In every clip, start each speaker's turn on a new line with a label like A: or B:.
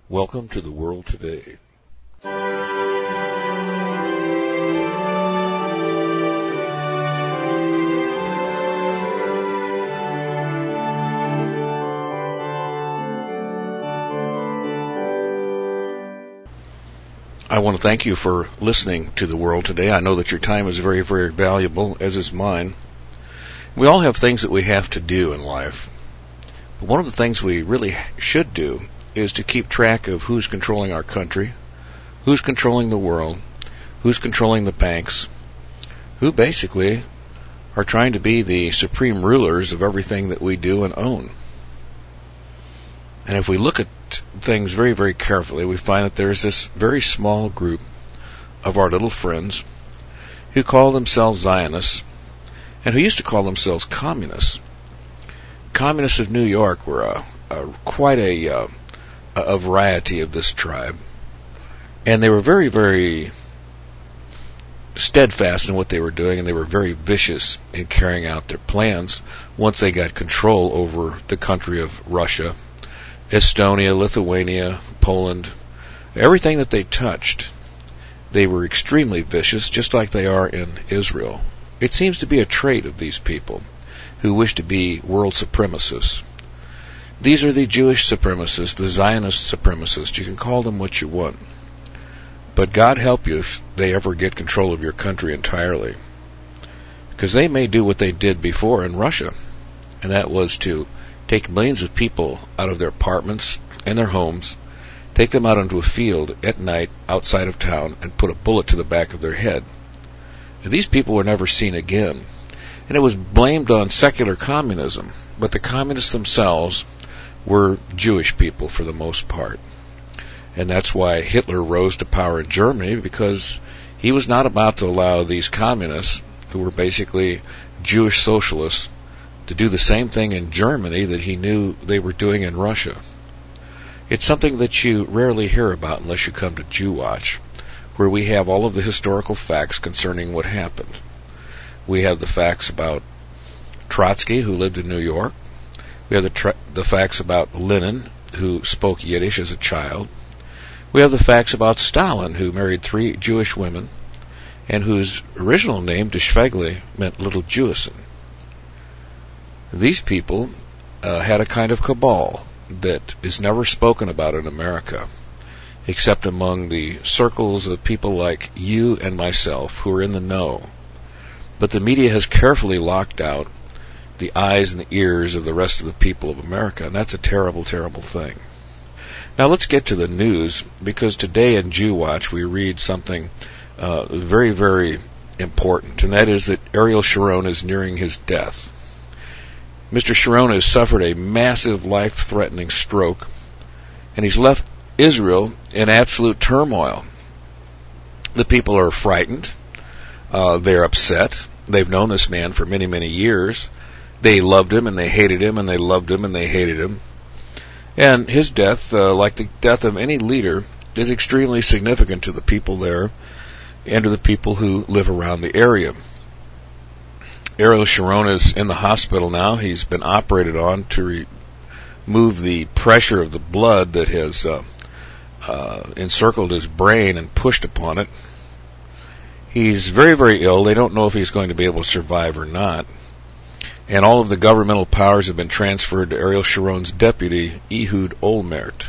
A: Welcome to the World Today. I want to thank you for listening to the World Today. I know that your time is very, very valuable, as is mine. We all have things that we have to do in life. But one of the things we really should do is to keep track of who's controlling our country, who's controlling the world, who's controlling the banks, who basically are trying to be the supreme rulers of everything that we do and own. And if we look at things very, very carefully, we find that there's this very small group of our little friends who call themselves Zionists and who used to call themselves communists. Communists of New York were quite a variety of this tribe, and they were very, very steadfast in what they were doing, and they were very vicious in carrying out their plans once they got control over the country of Russia, Estonia, Lithuania, Poland. Everything that they touched, they were extremely vicious, just like they are in Israel. It seems to be a trait of these people who wish to be world supremacists. These are the Jewish supremacists, the Zionist supremacists. You can call them what you want. But God help you if they ever get control of your country entirely. Because they may do what they did before in Russia, and that was to take millions of people out of their apartments and their homes, take them out onto a field at night outside of town, and put a bullet to the back of their head. And these people were never seen again. And it was blamed on secular communism, but the communists themselves were Jewish people for the most part. And that's why Hitler rose to power in Germany, because he was not about to allow these communists, who were basically Jewish socialists, to do the same thing in Germany that he knew they were doing in Russia. It's something that you rarely hear about unless you come to Jew Watch, where we have all of the historical facts concerning what happened. We have the facts about Trotsky, who lived in New York. We have the facts about Lenin, who spoke Yiddish as a child. We have the facts about Stalin, who married 3 Jewish women, and whose original name, de Schwegele, meant Little Jewison. These people had a kind of cabal that is never spoken about in America, except among the circles of people like you and myself who are in the know. But the media has carefully locked out the eyes and the ears of the rest of the people of America, and that's a terrible, terrible thing. Now let's get to the news, because today in Jew Watch we read something very, very important, and that is that Ariel Sharon is nearing his death. Mr. Sharon has suffered a massive life-threatening stroke, and he's left Israel in absolute turmoil. The people are frightened. They're upset. They've known this man for many, many years. They loved him and they hated him, and they loved him and they hated him. And his death, like the death of any leader, is extremely significant to the people there and to the people who live around the area. Ariel Sharon is in the hospital now. He's been operated on to remove the pressure of the blood that has encircled his brain and pushed upon it. He's very, very ill. They don't know if he's going to be able to survive or not. And all of the governmental powers have been transferred to Ariel Sharon's deputy, Ehud Olmert.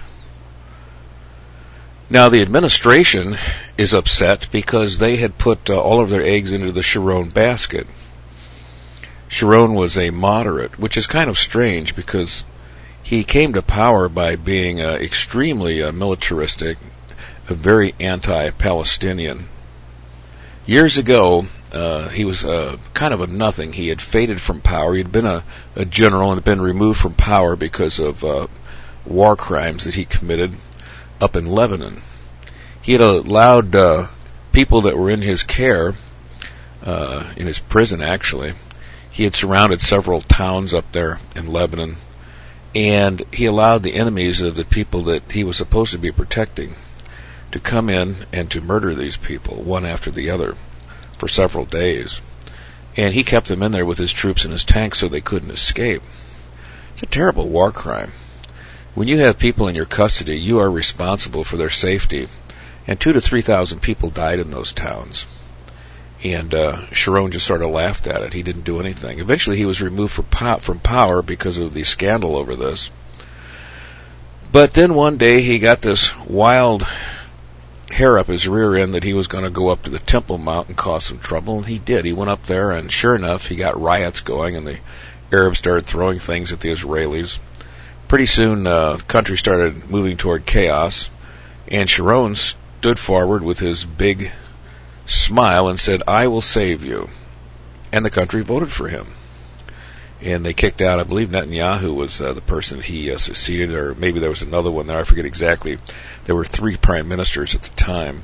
A: Now, the administration is upset because they had put all of their eggs into the Sharon basket. Sharon was a moderate, which is kind of strange because he came to power by being extremely militaristic, very anti-Palestinian. Years ago, he was kind of a nothing. He had faded from power. He had been a general and had been removed from power because of war crimes that he committed up in Lebanon. He had allowed people that were in his care, in his prison actually. He had surrounded several towns up there in Lebanon, and he allowed the enemies of the people that he was supposed to be protecting to come in and to murder these people, one after the other, for several days. And he kept them in there with his troops and his tanks so they couldn't escape. It's a terrible war crime. When you have people in your custody, you are responsible for their safety. And 2,000 to 3,000 people died in those towns. And Sharon just sort of laughed at it. He didn't do anything. Eventually he was removed from power because of the scandal over this. But then one day he got this wild hair up his rear end that he was going to go up to the Temple Mount and cause some trouble, and he did. He went up there, and sure enough, he got riots going, and the Arabs started throwing things at the Israelis. Pretty soon, the country started moving toward chaos, and Sharon stood forward with his big smile and said, "I will save you." And the country voted for him. And they kicked out, I believe Netanyahu was the person he succeeded, or maybe there was another one there, I forget exactly. There were 3 prime ministers at the time.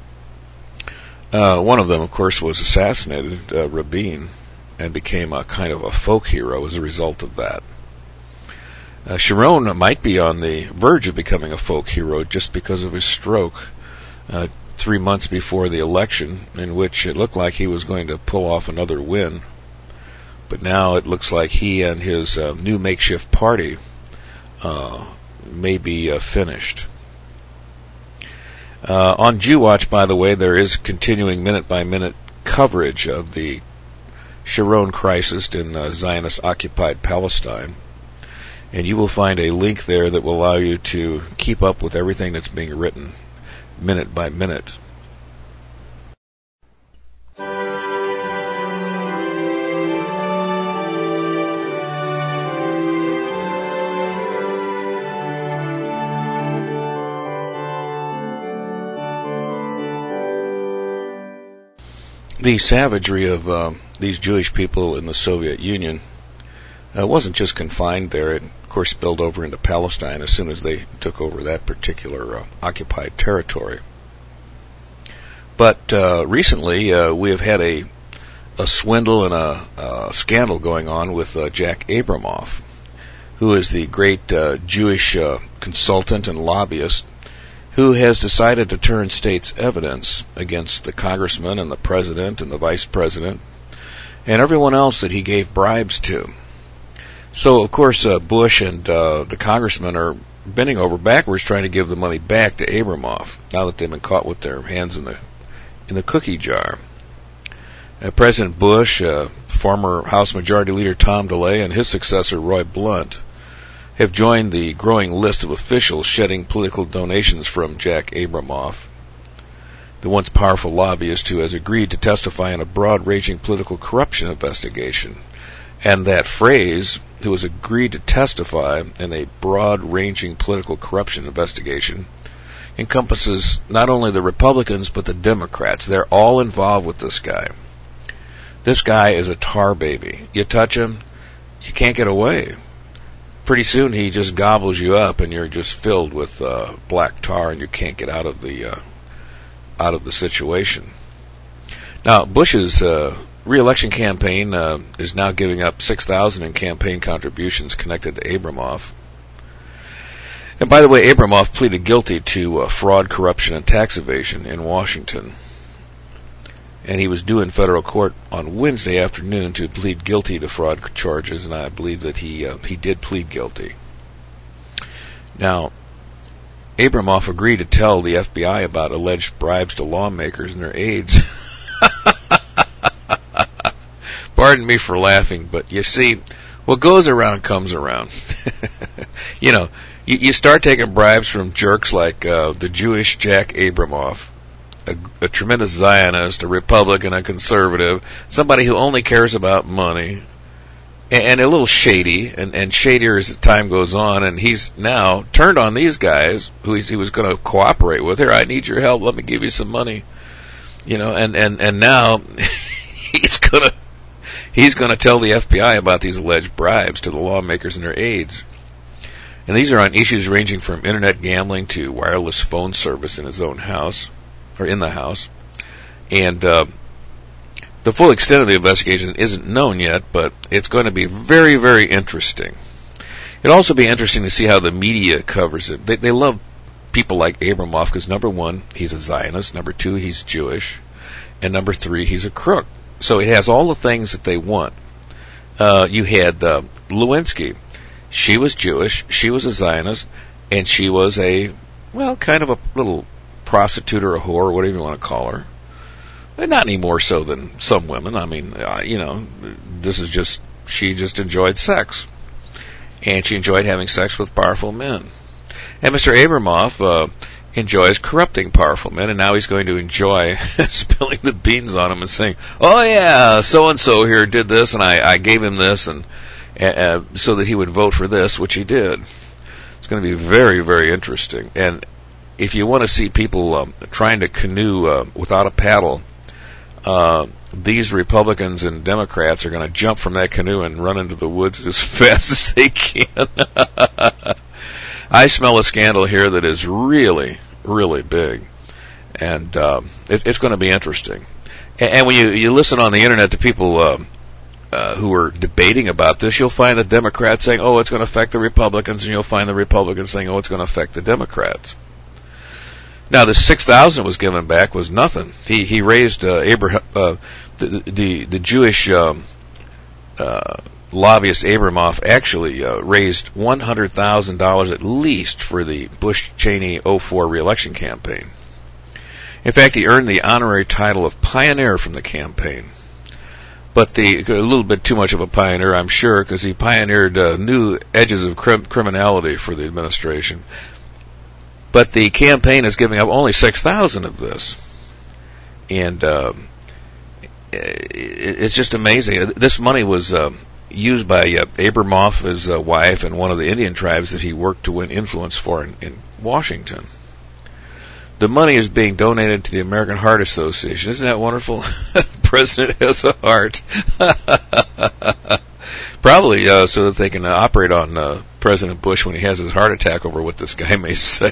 A: One of them, of course, was assassinated, Rabin, and became a kind of a folk hero as a result of that. Sharon might be on the verge of becoming a folk hero just because of his stroke 3 months before the election, in which it looked like he was going to pull off another win. But now it looks like he and his new makeshift party may be finished. On Jew Watch, by the way, there is continuing minute-by-minute coverage of the Sharon crisis in Zionist-occupied Palestine. And you will find a link there that will allow you to keep up with everything that's being written minute by minute. The savagery of these Jewish people in the Soviet Union wasn't just confined there. It, of course, spilled over into Palestine as soon as they took over that particular occupied territory. But recently, we have had a swindle and a scandal going on with Jack Abramoff, who is the great Jewish consultant and lobbyist who has decided to turn state's evidence against the congressman and the president and the vice president and everyone else that he gave bribes to. So, of course, Bush and the congressman are bending over backwards trying to give the money back to Abramoff now that they've been caught with their hands in the cookie jar. President Bush, former House Majority Leader Tom DeLay, and his successor Roy Blunt have joined the growing list of officials shedding political donations from Jack Abramoff, the once powerful lobbyist who has agreed to testify in a broad-ranging political corruption investigation. And that phrase, who has agreed to testify in a broad-ranging political corruption investigation, encompasses not only the Republicans but the Democrats. They're all involved with this guy. This guy is a tar baby. You touch him, you can't get away. Pretty soon he just gobbles you up, and you're just filled with black tar, and you can't get out of the situation. Now, Bush's re-election campaign is now giving up $6,000 in campaign contributions connected to Abramoff. And by the way, Abramoff pleaded guilty to fraud, corruption, and tax evasion in Washington. And he was due in federal court on Wednesday afternoon to plead guilty to fraud charges, and I believe that he did plead guilty. Now, Abramoff agreed to tell the FBI about alleged bribes to lawmakers and their aides. Pardon me for laughing, but you see, what goes around comes around. You know, you start taking bribes from jerks like the Jewish Jack Abramoff, a tremendous Zionist, a Republican, a conservative, somebody who only cares about money, and a little shady, and shadier as time goes on, and he's now turned on these guys who he was going to cooperate with. Here, I need your help, let me give you some money. You know, and now he's going to tell the FBI about these alleged bribes to the lawmakers and their aides. And these are on issues ranging from internet gambling to wireless phone service in his own house, or in the house. And the full extent of the investigation isn't known yet, but it's going to be very, very interesting. It'll also be interesting to see how the media covers it. They love people like Abramoff because, number one, he's a Zionist, number two, he's Jewish, and number three, he's a crook. So it has all the things that they want. You had Lewinsky. She was Jewish, she was a Zionist, and she was kind of a little prostitute or a whore, or whatever you want to call her. And not any more so than some women. I mean, she just enjoyed sex. And she enjoyed having sex with powerful men. And Mr. Abramoff enjoys corrupting powerful men, and now he's going to enjoy spilling the beans on them and saying, oh yeah, so-and-so here did this, and I gave him this, and so that he would vote for this, which he did. It's going to be very, very interesting. And if you want to see people trying to canoe without a paddle, these Republicans and Democrats are going to jump from that canoe and run into the woods as fast as they can. I smell a scandal here that is really, really big, and it's going to be interesting. And when you listen on the internet to people who are debating about this, you'll find the Democrats saying, oh, it's going to affect the Republicans, and you'll find the Republicans saying, oh, it's going to affect the Democrats. Now, the $6,000 was given back was nothing. He raised the Jewish lobbyist Abramoff actually raised $100,000 at least for the Bush-Cheney 04 reelection campaign. In fact, he earned the honorary title of pioneer from the campaign. But a little bit too much of a pioneer, I'm sure, because he pioneered new edges of criminality for the administration. But the campaign is giving up only $6,000 of this. And it's just amazing. This money was used by Abramoff, his wife, and one of the Indian tribes that he worked to win influence for in Washington. The money is being donated to the American Heart Association. Isn't that wonderful? The president has a heart. Probably so that they can operate on President Bush when he has his heart attack over what this guy may say.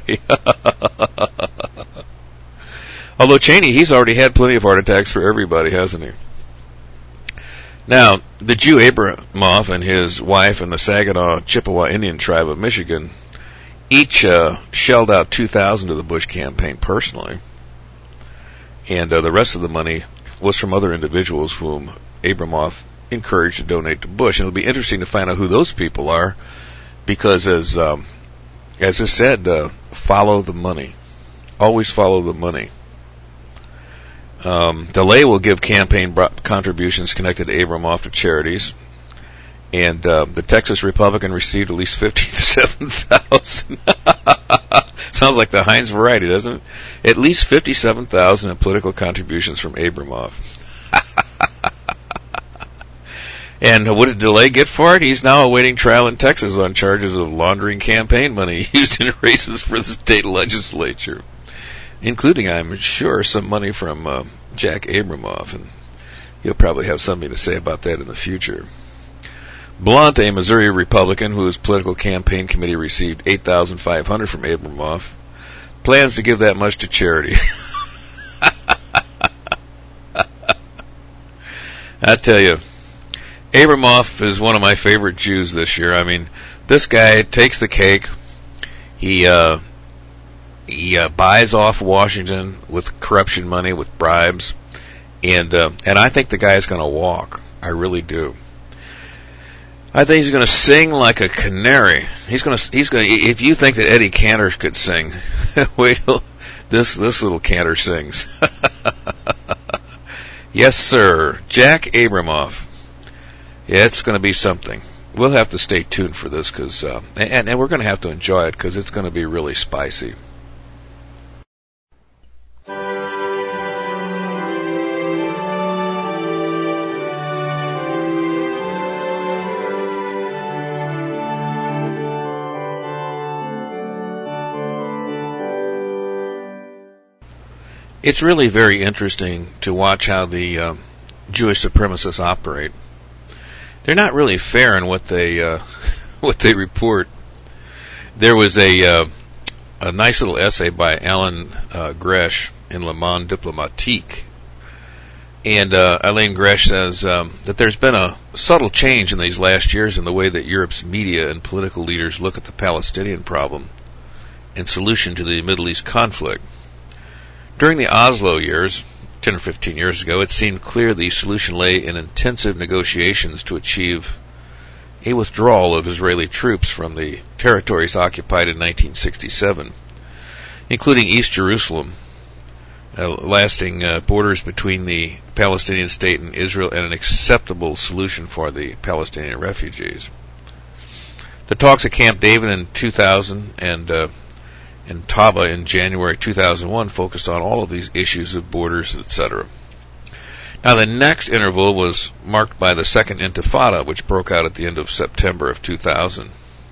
A: Although Cheney, he's already had plenty of heart attacks for everybody, hasn't he? Now, the Jew Abramoff and his wife and the Saginaw Chippewa Indian tribe of Michigan each shelled out $2,000 to the Bush campaign personally. And the rest of the money was from other individuals whom Abramoff encouraged to donate to Bush. And it'll be interesting to find out who those people are, because as I said, follow the money. Always follow the money. DeLay will give campaign contributions connected to Abramoff to charities. And the Texas Republican received at least $57,000. Sounds like the Heinz variety, doesn't it? At least $57,000 in political contributions from Abramoff. And what did DeLay get for it? He's now awaiting trial in Texas on charges of laundering campaign money used in races for the state legislature, including, I'm sure, some money from Jack Abramoff. And he'll probably have something to say about that in the future. Blunt, a Missouri Republican whose political campaign committee received $8,500 from Abramoff, plans to give that much to charity. I tell you, Abramoff is one of my favorite Jews this year. I mean, this guy takes the cake. He buys off Washington with corruption money, with bribes, and I think the guy's going to walk. I really do. I think he's going to sing like a canary. He's going to. If you think that Eddie Cantor could sing, wait till this little Cantor sings. Yes, sir, Jack Abramoff. Yeah, it's going to be something. We'll have to stay tuned for this, because and we're going to have to enjoy it, because it's going to be really spicy. It's really very interesting to watch how the Jewish supremacists operate. They're not really fair in what they report. There was a nice little essay by Alan Gresh in Le Monde Diplomatique, and Alain Gresh says that there's been a subtle change in these last years in the way that Europe's media and political leaders look at the Palestinian problem and solution to the Middle East conflict. During the Oslo years, 10 or 15 years ago, it seemed clear the solution lay in intensive negotiations to achieve a withdrawal of Israeli troops from the territories occupied in 1967, including East Jerusalem, lasting borders between the Palestinian state and Israel, and an acceptable solution for the Palestinian refugees. The talks at Camp David in 2000 and in Taba in January 2001 focused on all of these issues of borders, etc. Now, the next interval was marked by the Second Intifada, which broke out at the end of September of 2000.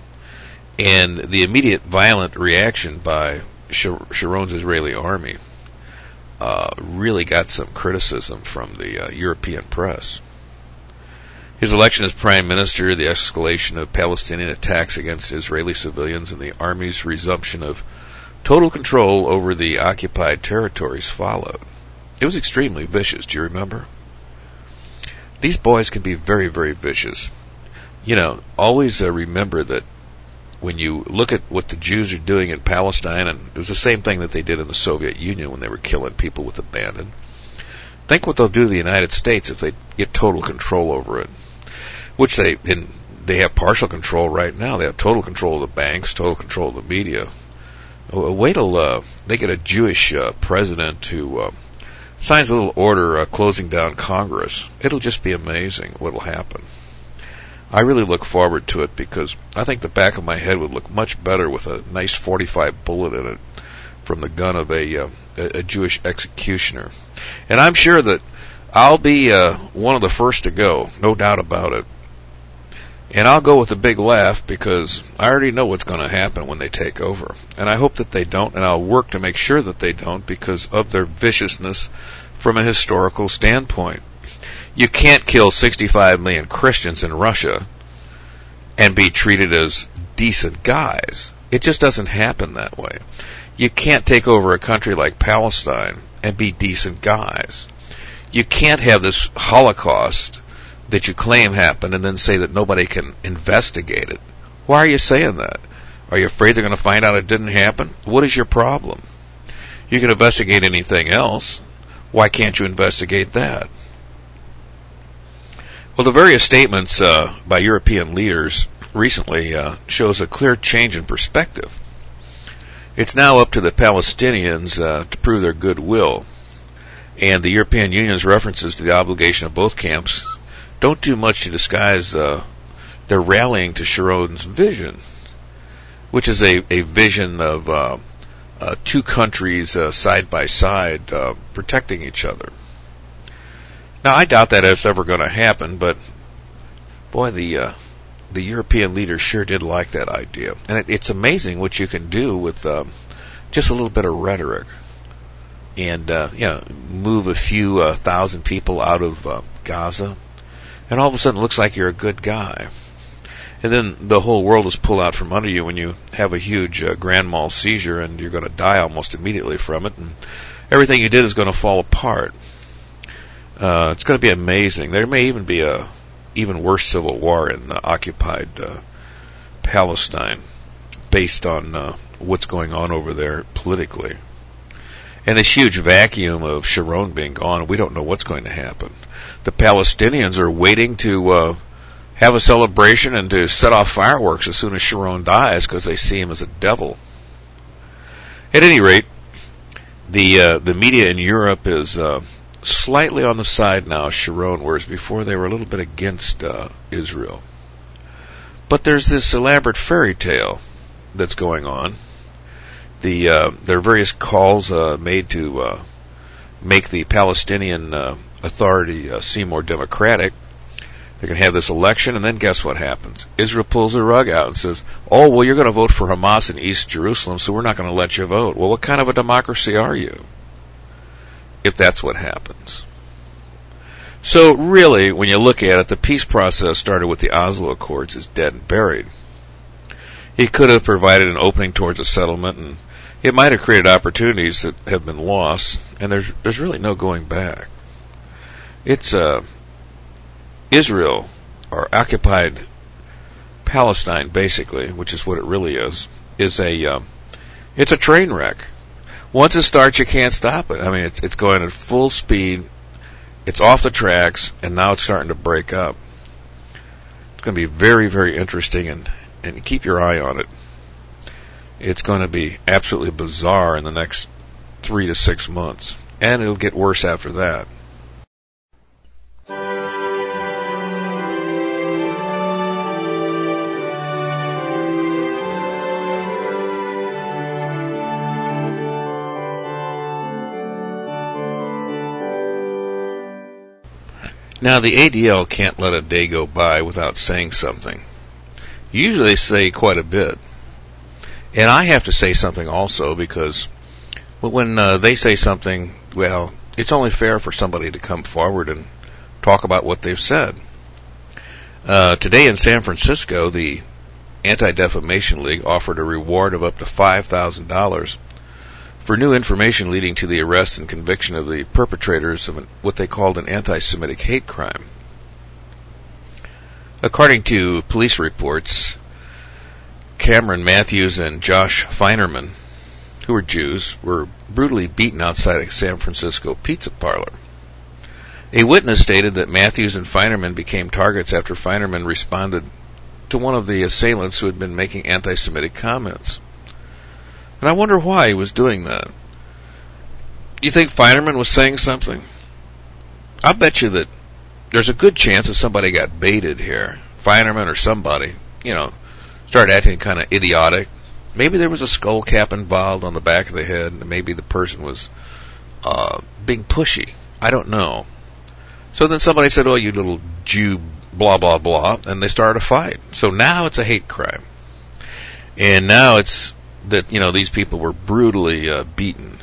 A: And the immediate violent reaction by Sharon's Israeli army really got some criticism from the European press. His election as prime minister, the escalation of Palestinian attacks against Israeli civilians, and the army's resumption of total control over the occupied territories followed. It was extremely vicious. Do you remember? These boys can be very, very vicious. You know, always remember that when you look at what the Jews are doing in Palestine, and it was the same thing that they did in the Soviet Union when they were killing people with abandon. Think what they'll do to the United States if they get total control over it, which they have partial control right now. They have total control of the banks, total control of the media. Wait till they get a Jewish president who signs a little order closing down Congress. It'll just be amazing what'll happen. I really look forward to it because I think the back of my head would look much better with a nice .45 bullet in it from the gun of a Jewish executioner. And I'm sure that I'll be one of the first to go, no doubt about it. And I'll go with a big laugh because I already know what's going to happen when they take over. And I hope that they don't, and I'll work to make sure that they don't because of their viciousness from a historical standpoint. You can't kill 65 million Christians in Russia and be treated as decent guys. It just doesn't happen that way. You can't take over a country like Palestine and be decent guys. You can't have this Holocaust that you claim happened and then say that nobody can investigate it. Why are you saying that? Are you afraid they're going to find out it didn't happen? What is your problem? You can investigate anything else. Why can't you investigate that? Well, the various statements by European leaders recently shows a clear change in perspective. It's now up to the Palestinians to prove their goodwill, and the European Union's references to the obligation of both camps don't do much to disguise their rallying to Sharon's vision, which is a vision of two countries side by side protecting each other. Now, I doubt that it's ever going to happen, but boy, the European leaders sure did like that idea. And it's amazing what you can do with just a little bit of rhetoric and move a few thousand people out of Gaza, and all of a sudden it looks like you're a good guy. And then the whole world is pulled out from under you when you have a huge grand mal seizure and you're going to die almost immediately from it, and everything you did is going to fall apart. It's going to be amazing. There may even be a even worse civil war in occupied Palestine based on what's going on over there politically. And this huge vacuum of Sharon being gone, we don't know what's going to happen. The Palestinians are waiting to have a celebration and to set off fireworks as soon as Sharon dies because they see him as a devil. At any rate, the media in Europe is slightly on the side now of Sharon, whereas before they were a little bit against Israel. But there's this elaborate fairy tale that's going on. There are various calls made to make the Palestinian Authority seem more democratic. They're going to have this election, and then guess what happens? Israel pulls the rug out and says, oh, well, you're going to vote for Hamas in East Jerusalem, so we're not going to let you vote. Well, what kind of a democracy are you, if that's what happens? So really, when you look at it, the peace process started with the Oslo Accords is dead and buried. It could have provided an opening towards a settlement, and it might have created opportunities that have been lost, and there's really no going back. It's Israel, or occupied Palestine, basically, which is what it really is it's a train wreck. Once it starts, you can't stop it. I mean, it's going at full speed. It's off the tracks, and now it's starting to break up. going to be very, very interesting, and keep your eye on it. It's going to be absolutely bizarre in the next 3 to 6 months, and it'll get worse after that. Now, the ADL can't let a day go by without saying something. Usually they say quite a bit. And I have to say something also, because when they say something, well, it's only fair for somebody to come forward and talk about what they've said. Today in San Francisco, the Anti-Defamation League offered a reward of up to $5,000 for new information leading to the arrest and conviction of the perpetrators of what they called an anti-Semitic hate crime. According to police reports, Cameron Matthews and Josh Feinerman, who were Jews, were brutally beaten outside a San Francisco pizza parlor. A witness stated that Matthews and Feinerman became targets after Feinerman responded to one of the assailants who had been making anti-Semitic comments. And I wonder why he was doing that. Do you think Feinerman was saying something? I bet you that there's a good chance that somebody got baited here. Feinerman or somebody, started acting kind of idiotic. Maybe there was a skull cap involved on the back of the head, and maybe the person was being pushy. I don't know. So then somebody said, "Oh, you little Jew, blah, blah, blah," and they started a fight. So now it's a hate crime. And now it's that, these people were brutally beaten.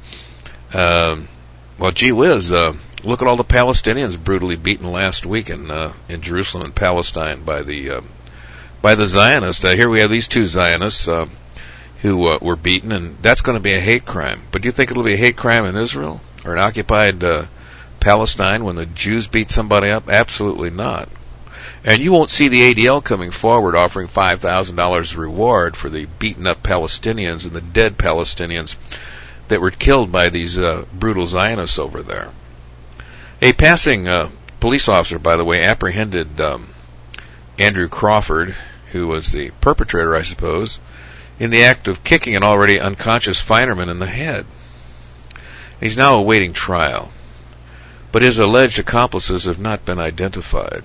A: Well, gee whiz, look at all the Palestinians brutally beaten last week in Jerusalem and Palestine by the Zionists. Here we have these two Zionists who were beaten, and that's going to be a hate crime. But do you think it'll be a hate crime in Israel or in occupied Palestine when the Jews beat somebody up? Absolutely not. And you won't see the ADL coming forward offering $5,000 reward for the beaten-up Palestinians and the dead Palestinians that were killed by these brutal Zionists over there. A passing police officer, by the way, apprehended Andrew Crawford, who was the perpetrator, I suppose, in the act of kicking an already unconscious Feinerman in the head. He's now awaiting trial, but his alleged accomplices have not been identified.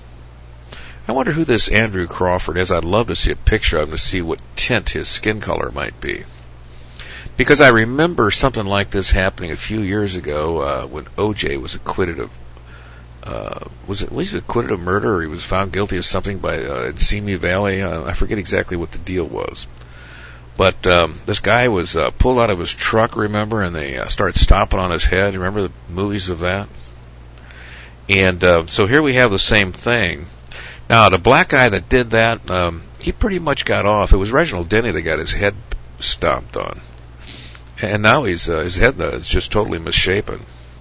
A: I wonder who this Andrew Crawford is. I'd love to see a picture of him to see what tint his skin color might be. Because I remember something like this happening a few years ago when O.J. was acquitted of, was he acquitted of murder, or he was found guilty of something in Simi Valley? I forget exactly what the deal was. But this guy was pulled out of his truck, remember, and they started stomping on his head. Remember the movies of that? And so here we have the same thing. Now, the black guy that did that, he pretty much got off. It was Reginald Denny that got his head stomped on. And now his head is just totally misshapen.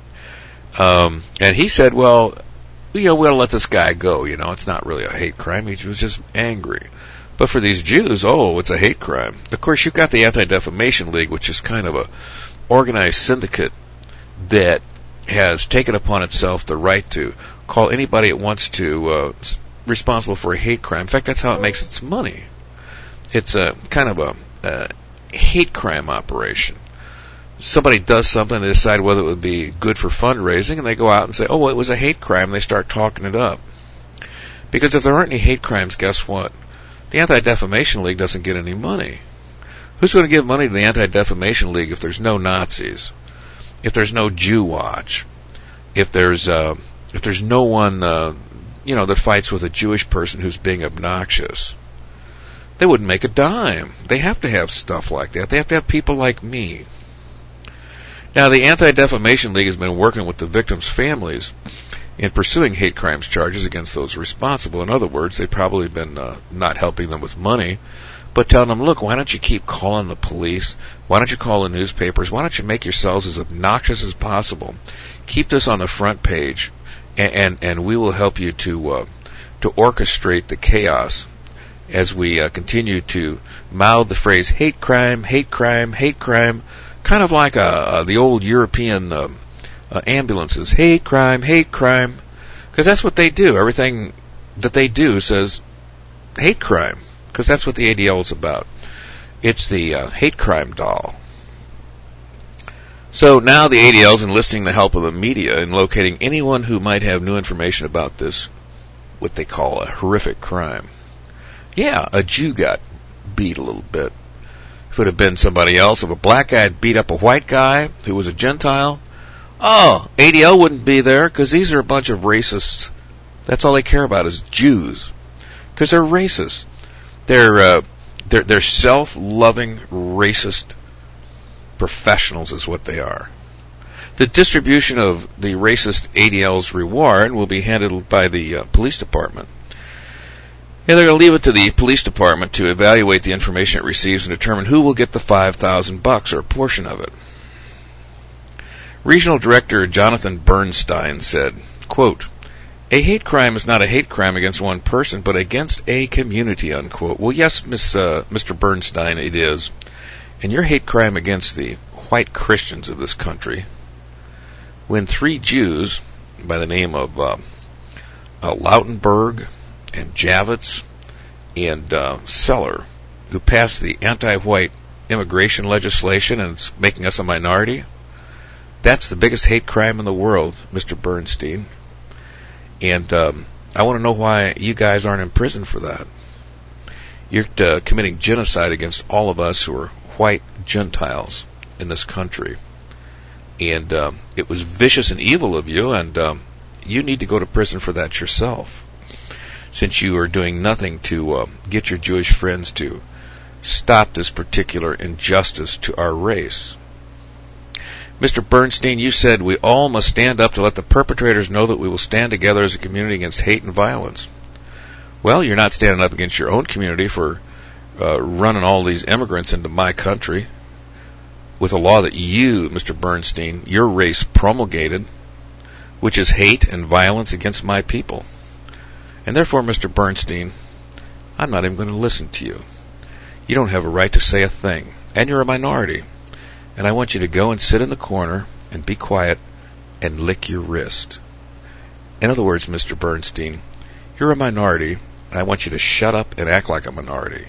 A: And he said, well, we ought to let this guy go. It's not really a hate crime. He was just angry. But for these Jews, it's a hate crime. Of course, you've got the Anti-Defamation League, which is kind of a organized syndicate that has taken upon itself the right to call anybody it wants to responsible for a hate crime. In fact, that's how it makes its money. It's a kind of a hate crime operation. Somebody does something, they decide whether it would be good for fundraising, and they go out and say, oh, it was a hate crime, and they start talking it up. Because if there aren't any hate crimes, guess what? The Anti-Defamation League doesn't get any money. Who's going to give money to the Anti-Defamation League if there's no Nazis? If there's no Jew Watch? If there's no one that fights with a Jewish person who's being obnoxious? They wouldn't make a dime. They have to have stuff like that. They have to have people like me. Now, the Anti-Defamation League has been working with the victims' families in pursuing hate crimes charges against those responsible. In other words, they've probably been not helping them with money, but telling them, look, why don't you keep calling the police? Why don't you call the newspapers? Why don't you make yourselves as obnoxious as possible? Keep this on the front page, and we will help you to orchestrate the chaos as we continue to mouth the phrase hate crime, hate crime, hate crime, kind of like the old European ambulances, hate crime, because that's what they do. Everything that they do says hate crime, because that's what the ADL is about. It's the hate crime doll. So now the ADL is enlisting the help of the media in locating anyone who might have new information about this, what they call a horrific crime. Yeah, a Jew got beat a little bit. If it would have been somebody else, if a black guy had beat up a white guy who was a Gentile, ADL wouldn't be there, because these are a bunch of racists. That's all they care about is Jews, because they're racist. They're self-loving, racist professionals is what they are. The distribution of the racist ADL's reward will be handled by the police department. And they're going to leave it to the police department to evaluate the information it receives and determine who will get the $5,000 or a portion of it. Regional Director Jonathan Bernstein said, quote, "A hate crime is not a hate crime against one person, but against a community," unquote. Well, yes, Mr. Bernstein, it is. And your hate crime against the white Christians of this country, when 3 Jews by the name of Lautenberg and Javits and Seller, who passed the anti-white immigration legislation and it's making us a minority, that's the biggest hate crime in the world, Mr. Bernstein. And I want to know why you guys aren't in prison for that. You're committing genocide against all of us who are white Gentiles in this country. And it was vicious and evil of you, and you need to go to prison for that yourself, since you are doing nothing to get your Jewish friends to stop this particular injustice to our race. Mr. Bernstein, you said we all must stand up to let the perpetrators know that we will stand together as a community against hate and violence. Well, you're not standing up against your own community for running all these immigrants into my country with a law that you, Mr. Bernstein, your race promulgated, which is hate and violence against my people. And therefore, Mr. Bernstein, I'm not even going to listen to you. You don't have a right to say a thing, and you're a minority. And I want you to go and sit in the corner and be quiet and lick your wrist. In other words, Mr. Bernstein, you're a minority, and I want you to shut up and act like a minority.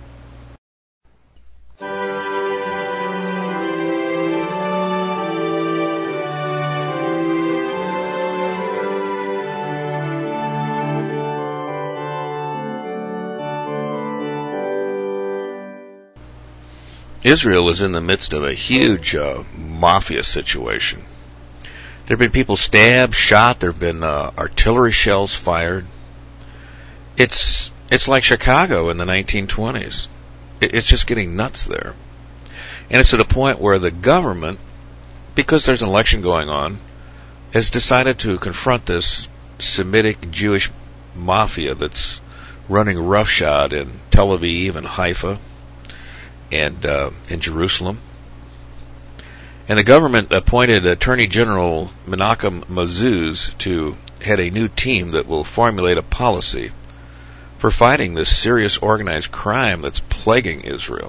A: Israel is in the midst of a huge mafia situation. There have been people stabbed, shot. There have been artillery shells fired. It's like Chicago in the 1920s. It's just getting nuts there. And it's at a point where the government, because there's an election going on, has decided to confront this Semitic Jewish mafia that's running roughshod in Tel Aviv and Haifa and in Jerusalem. And the government appointed Attorney General Menachem Mezuz to head a new team that will formulate a policy for fighting this serious organized crime that's plaguing Israel.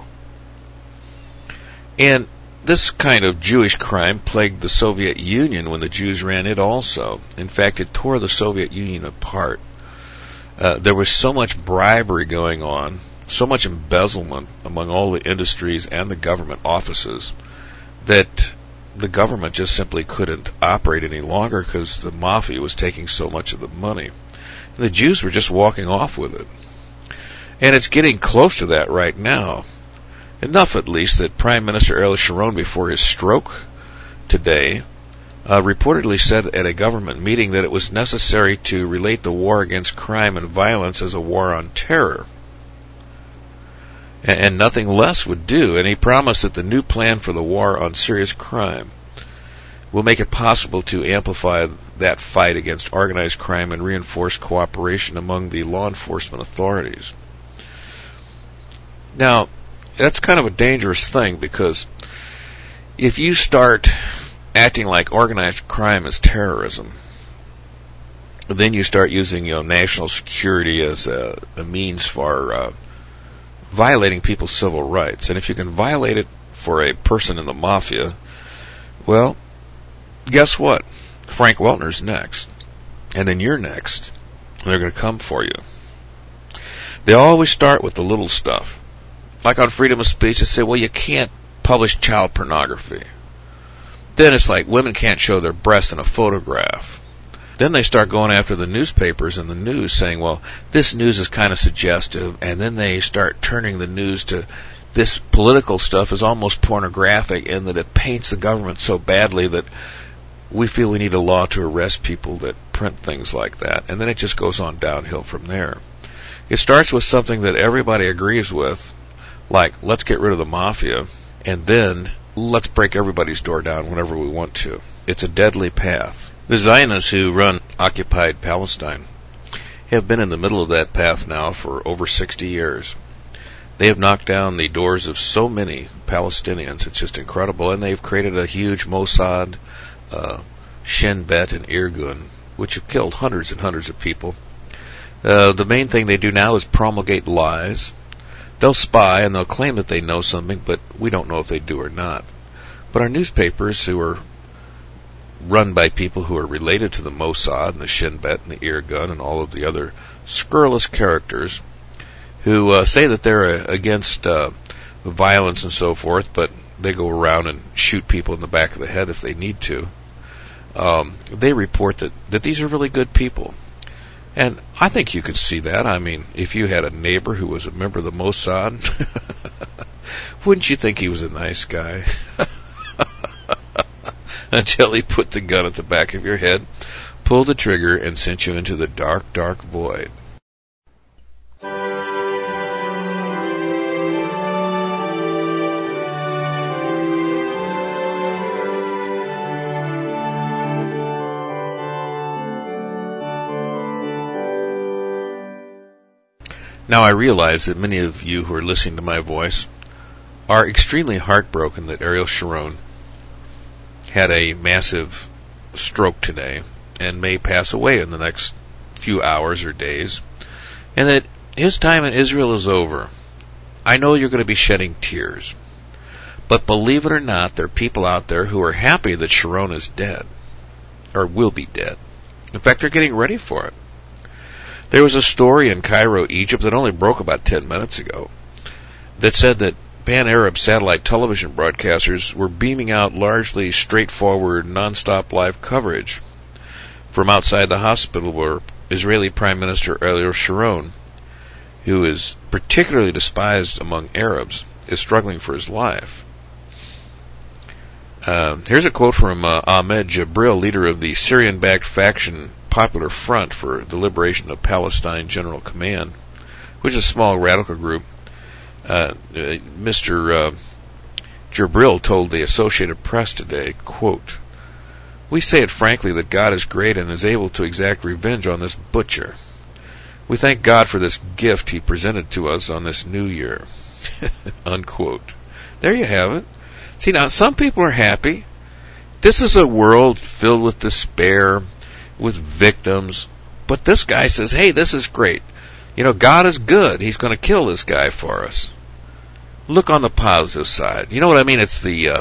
A: And this kind of Jewish crime plagued the Soviet Union when the Jews ran it also. In fact, it tore the Soviet Union apart. There was so much bribery going on, so much embezzlement among all the industries and the government offices, that the government just simply couldn't operate any longer because the mafia was taking so much of the money. And the Jews were just walking off with it. And it's getting close to that right now. Enough, at least, that Prime Minister Ariel Sharon, before his stroke today, reportedly said at a government meeting that it was necessary to relate the war against crime and violence as a war on terror. And nothing less would do. And he promised that the new plan for the war on serious crime will make it possible to amplify that fight against organized crime and reinforce cooperation among the law enforcement authorities. Now, that's kind of a dangerous thing, because if you start acting like organized crime is terrorism, then you start using national security as a means for violating people's civil rights. And if you can violate it for a person in the mafia, well, guess what? Frank Weltner's next. And then you're next. they're going to come for you. They always start with the little stuff. Like on freedom of speech, they say, well, you can't publish child pornography. Then it's like women can't show their breasts in a photograph. Then they start going after the newspapers and the news, saying, well, this news is kind of suggestive, and then they start turning the news to this political stuff is almost pornographic in that it paints the government so badly that we feel we need a law to arrest people that print things like that. And then it just goes on downhill from there. It starts with something that everybody agrees with, like, let's get rid of the mafia, and then let's break everybody's door down whenever we want to. It's a deadly path. The Zionists who run occupied Palestine have been in the middle of that path now for over 60 years. They have knocked down the doors of so many Palestinians. It's just incredible. And they've created a huge Mossad, Shin Bet, and Irgun, which have killed hundreds and hundreds of people. The main thing they do now is promulgate lies. They'll spy and they'll claim that they know something, but we don't know if they do or not. But our newspapers, who are run by people who are related to the Mossad and the Shin Bet and the Irgun and all of the other scurrilous characters, who say that they're against violence and so forth, but they go around and shoot people in the back of the head if they need to. They report that these are really good people. And I think you could see that. I mean, if you had a neighbor who was a member of the Mossad, wouldn't you think he was a nice guy? Until he put the gun at the back of your head, pulled the trigger, and sent you into the dark, dark void. Now I realize that many of you who are listening to my voice are extremely heartbroken that Ariel Sharon had a massive stroke today and may pass away in the next few hours or days, and that his time in Israel is over. I know you're going to be shedding tears, but believe it or not, there are people out there who are happy that Sharon is dead, or will be dead. In fact, they're getting ready for it. There was a story in Cairo, Egypt, that only broke about 10 minutes ago that said that Pan-Arab satellite television broadcasters were beaming out largely straightforward, non-stop live coverage from outside the hospital where Israeli Prime Minister Ariel Sharon, who is particularly despised among Arabs, is struggling for his life. Here's a quote from Ahmed Jibril, leader of the Syrian-backed faction Popular Front for the Liberation of Palestine General Command, which is a small radical group. Mr. Jibril told the Associated Press today, quote, "We say it frankly that God is great and is able to exact revenge on this butcher. We thank God for this gift he presented to us on this new year." Unquote. There you have it. See, now, some people are happy. This is a world filled with despair, with victims. But this guy says, hey, this is great. You know, God is good. He's going to kill this guy for us. Look on the positive side. You know what I mean? It's the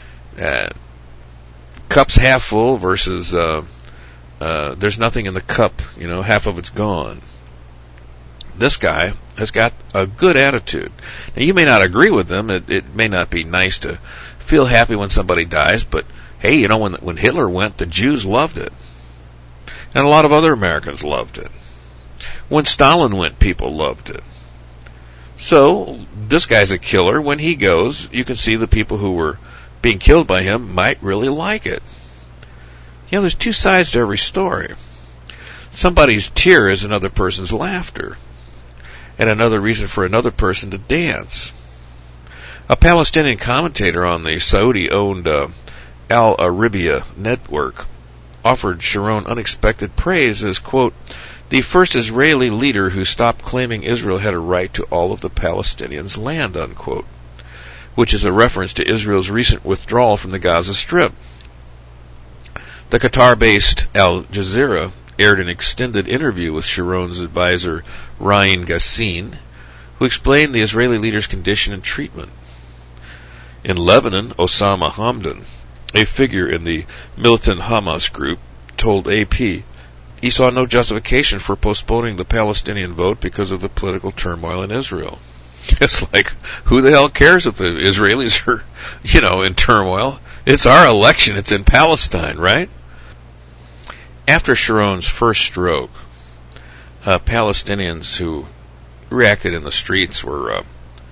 A: cup's half full versus there's nothing in the cup. You know, half of it's gone. This guy has got a good attitude. Now, you may not agree with him. It may not be nice to feel happy when somebody dies, but hey, you know, when Hitler went, the Jews loved it. And a lot of other Americans loved it. When Stalin went, people loved it. So, this guy's a killer. When he goes, you can see the people who were being killed by him might really like it. You know, there's two sides to every story. Somebody's tear is another person's laughter, and another reason for another person to dance. A Palestinian commentator on the Saudi-owned Al Arabiya network offered Sharon unexpected praise as, quote, the first Israeli leader who stopped claiming Israel had a right to all of the Palestinians' land, unquote, which is a reference to Israel's recent withdrawal from the Gaza Strip. The Qatar-based Al Jazeera aired an extended interview with Sharon's advisor, Ryan Ghassin, who explained the Israeli leader's condition and treatment. In Lebanon, Osama Hamdan, a figure in the militant Hamas group, told AP he saw no justification for postponing the Palestinian vote because of the political turmoil in Israel. It's like, who the hell cares if the Israelis are, in turmoil? It's our election. It's in Palestine, right? After Sharon's first stroke, Palestinians who reacted in the streets were,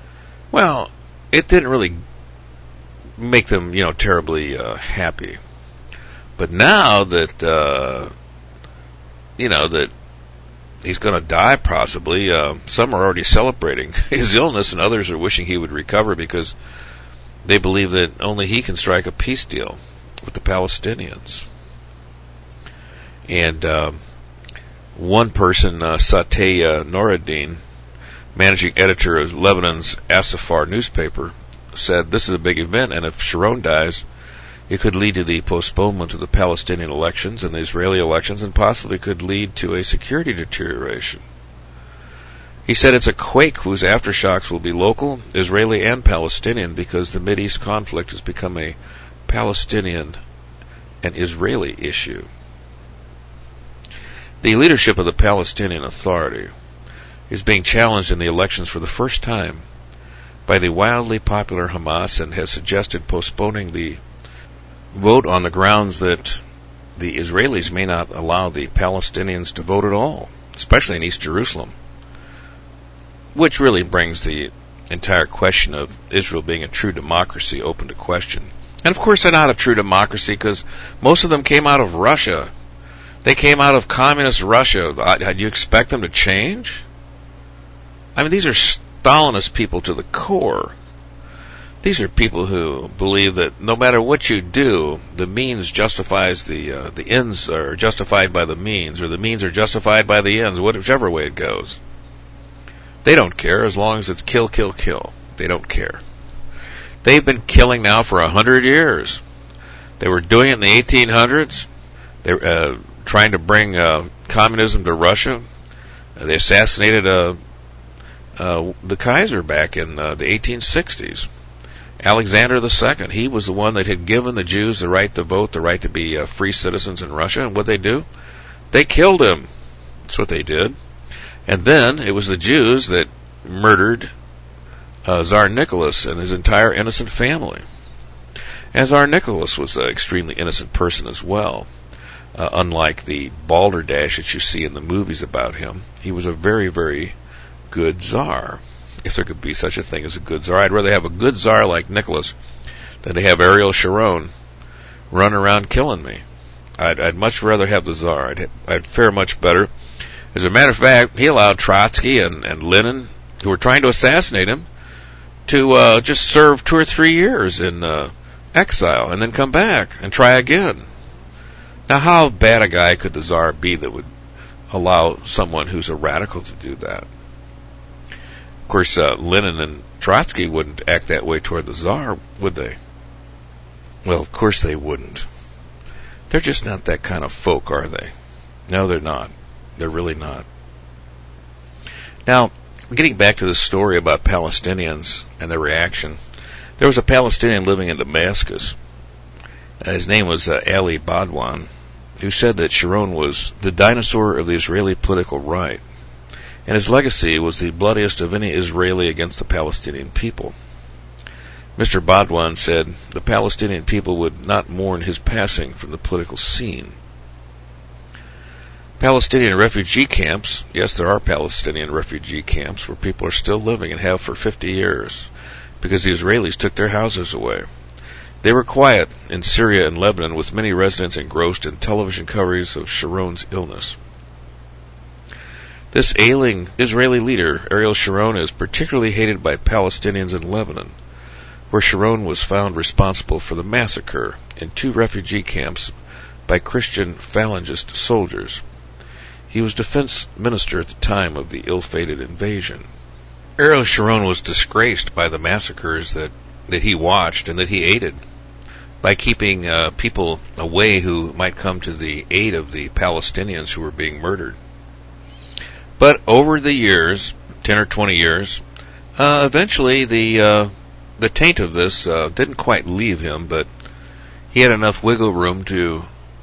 A: it didn't really make them, terribly happy. But now that, that he's going to die possibly, some are already celebrating his illness and others are wishing he would recover because they believe that only he can strike a peace deal with the Palestinians. And one person, Sateh Noureddin, managing editor of Lebanon's Asafar newspaper, said this is a big event, and if Sharon dies, it could lead to the postponement of the Palestinian elections and the Israeli elections, and possibly could lead to a security deterioration. He said it's a quake whose aftershocks will be local, Israeli and Palestinian, because the Mideast conflict has become a Palestinian and Israeli issue. The leadership of the Palestinian Authority is being challenged in the elections for the first time by the wildly popular Hamas and has suggested postponing the vote on the grounds that the Israelis may not allow the Palestinians to vote at all, especially in East Jerusalem, which really brings the entire question of Israel being a true democracy open to question. And of course they're not a true democracy because most of them came out of Russia. They came out of communist Russia. Do you expect them to change? I mean, these are Stalinist people to the core. These are people who believe that no matter what you do, the means justifies the ends are justified by the means, or the means are justified by the ends, whichever way it goes. They don't care as long as it's kill, kill, kill. They don't care. They've been killing now for 100 years. They were doing it in the 1800s. They were trying to bring communism to Russia. They assassinated the Kaiser back in the 1860s. Alexander II, he was the one that had given the Jews the right to vote, the right to be free citizens in Russia. And what they do? They killed him. That's what they did. And then it was the Jews that murdered Tsar Nicholas and his entire innocent family. And Tsar Nicholas was an extremely innocent person as well. Unlike the balderdash that you see in the movies about him, he was a very, very good Tsar. If there could be such a thing as a good Tsar. I'd rather have a good Tsar like Nicholas than to have Ariel Sharon run around killing me. I'd much rather have the Tsar. I'd fare much better. As a matter of fact, he allowed Trotsky and Lenin, who were trying to assassinate him, to just serve 2 or 3 years in exile and then come back and try again. Now, how bad a guy could the Tsar be that would allow someone who's a radical to do that? Of course, Lenin and Trotsky wouldn't act that way toward the Tsar, would they? Well, of course they wouldn't. They're just not that kind of folk, are they? No, they're not. They're really not. Now, getting back to the story about Palestinians and their reaction, there was a Palestinian living in Damascus. His name was Ali Badwan, who said that Sharon was the dinosaur of the Israeli political right, and his legacy was the bloodiest of any Israeli against the Palestinian people. Mr. Badwan said the Palestinian people would not mourn his passing from the political scene. Palestinian refugee camps, yes, there are Palestinian refugee camps where people are still living and have for 50 years because the Israelis took their houses away. They were quiet in Syria and Lebanon, with many residents engrossed in television coverage of Sharon's illness. This ailing Israeli leader, Ariel Sharon, is particularly hated by Palestinians in Lebanon, where Sharon was found responsible for the massacre in 2 refugee camps by Christian Falangist soldiers. He was defense minister at the time of the ill-fated invasion. Ariel Sharon was disgraced by the massacres that he watched and that he aided by keeping people away who might come to the aid of the Palestinians who were being murdered. But over the years, 10 or 20 years, eventually the taint of this didn't quite leave him, but he had enough wiggle room to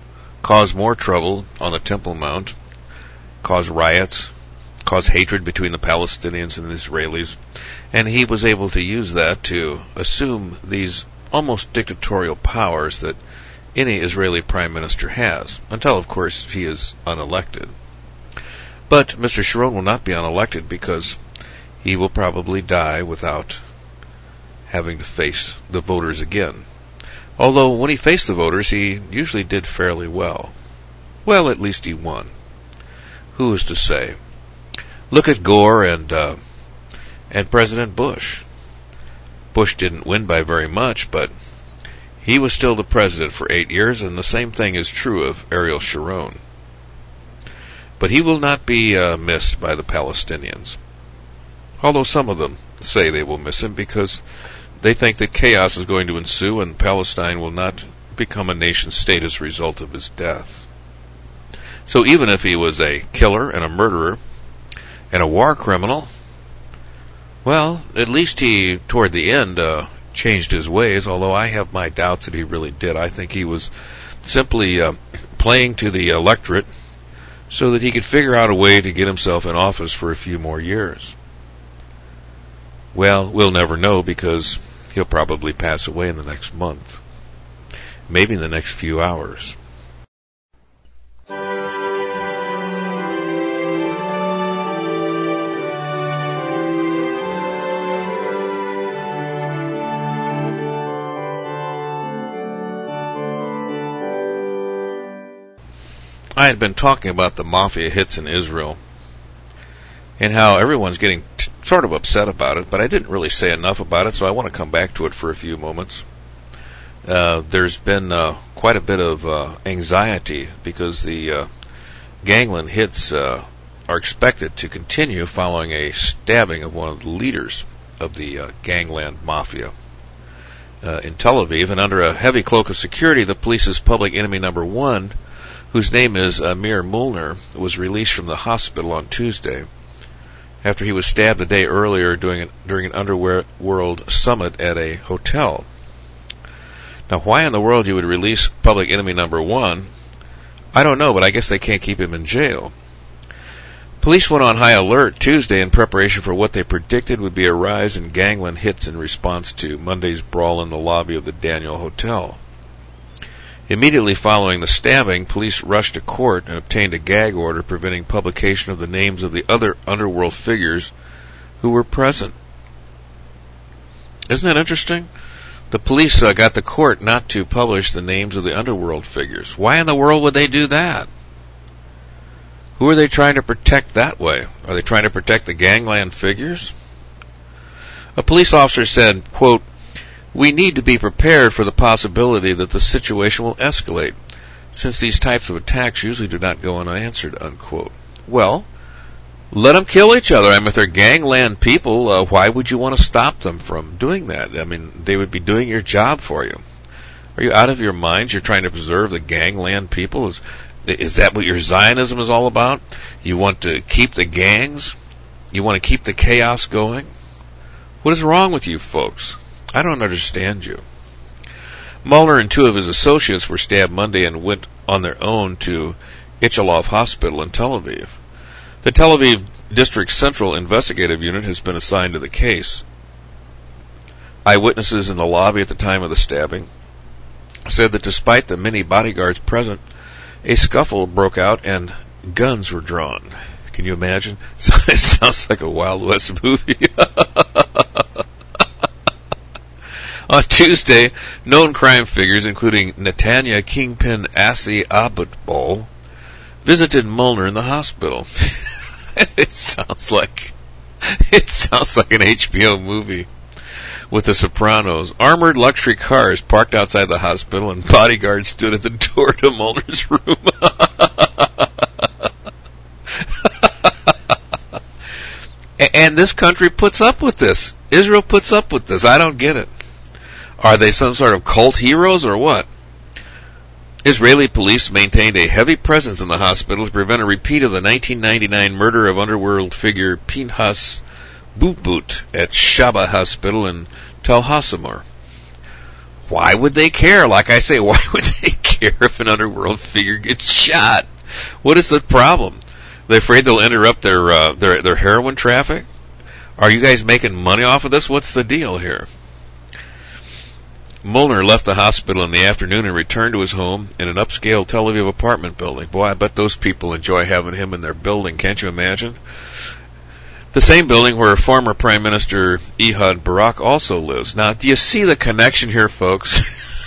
A: cause more trouble on the Temple Mount, cause riots, cause hatred between the Palestinians and the Israelis, and he was able to use that to assume these almost dictatorial powers that any Israeli prime minister has, until, of course, he is unelected. But Mr. Sharon will not be unelected because he will probably die without having to face the voters again. Although when he faced the voters, he usually did fairly well. Well, at least he won. Who is to say? Look at Gore and President Bush. Bush didn't win by very much, but he was still the president for 8 years, and the same thing is true of Ariel Sharon. But he will not be missed by the Palestinians. Although some of them say they will miss him because they think that chaos is going to ensue and Palestine will not become a nation state as a result of his death. So even if he was a killer and a murderer and a war criminal, well, at least he, toward the end, changed his ways, although I have my doubts that he really did. I think he was simply playing to the electorate so that he could figure out a way to get himself in office for a few more years. Well, we'll never know because he'll probably pass away in the next month, maybe in the next few hours. I had been talking about the mafia hits in Israel and how everyone's getting sort of upset about it, but I didn't really say enough about it, so I want to come back to it for a few moments. There's been quite a bit of anxiety because the gangland hits are expected to continue following a stabbing of one of the leaders of the gangland mafia in Tel Aviv, and under a heavy cloak of security, the police's public enemy number one, whose name is Amir Mulner, was released from the hospital on Tuesday after he was stabbed a day earlier during an underworld summit at a hotel. Now, why in the world you would release public enemy number one, I don't know, but I guess they can't keep him in jail. Police went on high alert Tuesday in preparation for what they predicted would be a rise in gangland hits in response to Monday's brawl in the lobby of the Daniel Hotel. Immediately following the stabbing, police rushed to court and obtained a gag order preventing publication of the names of the other underworld figures who were present. Isn't that interesting? The police got the court not to publish the names of the underworld figures. Why in the world would they do that? Who are they trying to protect that way? Are they trying to protect the gangland figures? A police officer said, quote, "We need to be prepared for the possibility that the situation will escalate, since these types of attacks usually do not go unanswered," unquote. Well, let them kill each other. I mean, if they're gangland people, why would you want to stop them from doing that? I mean, they would be doing your job for you. Are you out of your minds? You're trying to preserve the gangland people? Is that what your Zionism is all about? You want to keep the gangs? You want to keep the chaos going? What is wrong with you folks? I don't understand you. Mueller and two of his associates were stabbed Monday and went on their own to Ichilov Hospital in Tel Aviv. The Tel Aviv District Central Investigative Unit has been assigned to the case. Eyewitnesses in the lobby at the time of the stabbing said that despite the many bodyguards present, a scuffle broke out and guns were drawn. Can you imagine? It sounds like a Wild West movie. On Tuesday, known crime figures, including Netanya Kingpin Assi Abutbol, visited Mulner in the hospital. It sounds like an HBO movie with the Sopranos. Armored luxury cars parked outside the hospital, and bodyguards stood at the door to Mulner's room. And this country puts up with this. Israel puts up with this. I don't get it. Are they some sort of cult heroes or what? Israeli police maintained a heavy presence in the hospital to prevent a repeat of the 1999 murder of underworld figure Pinchas Bootboot at Shaba Hospital in Tel Hassomar. Why would they care? Like I say, why would they care? if an underworld figure gets shot? What is the problem? They afraid they'll interrupt their heroin traffic? Are you guys making money off of this? What's the deal here? Molnar left the hospital in the afternoon and returned to his home in an upscale Tel Aviv apartment building. Boy, I bet those people enjoy having him in their building. Can't you imagine? The same building where former Prime Minister Ehud Barak also lives. Now, do you see the connection here, folks?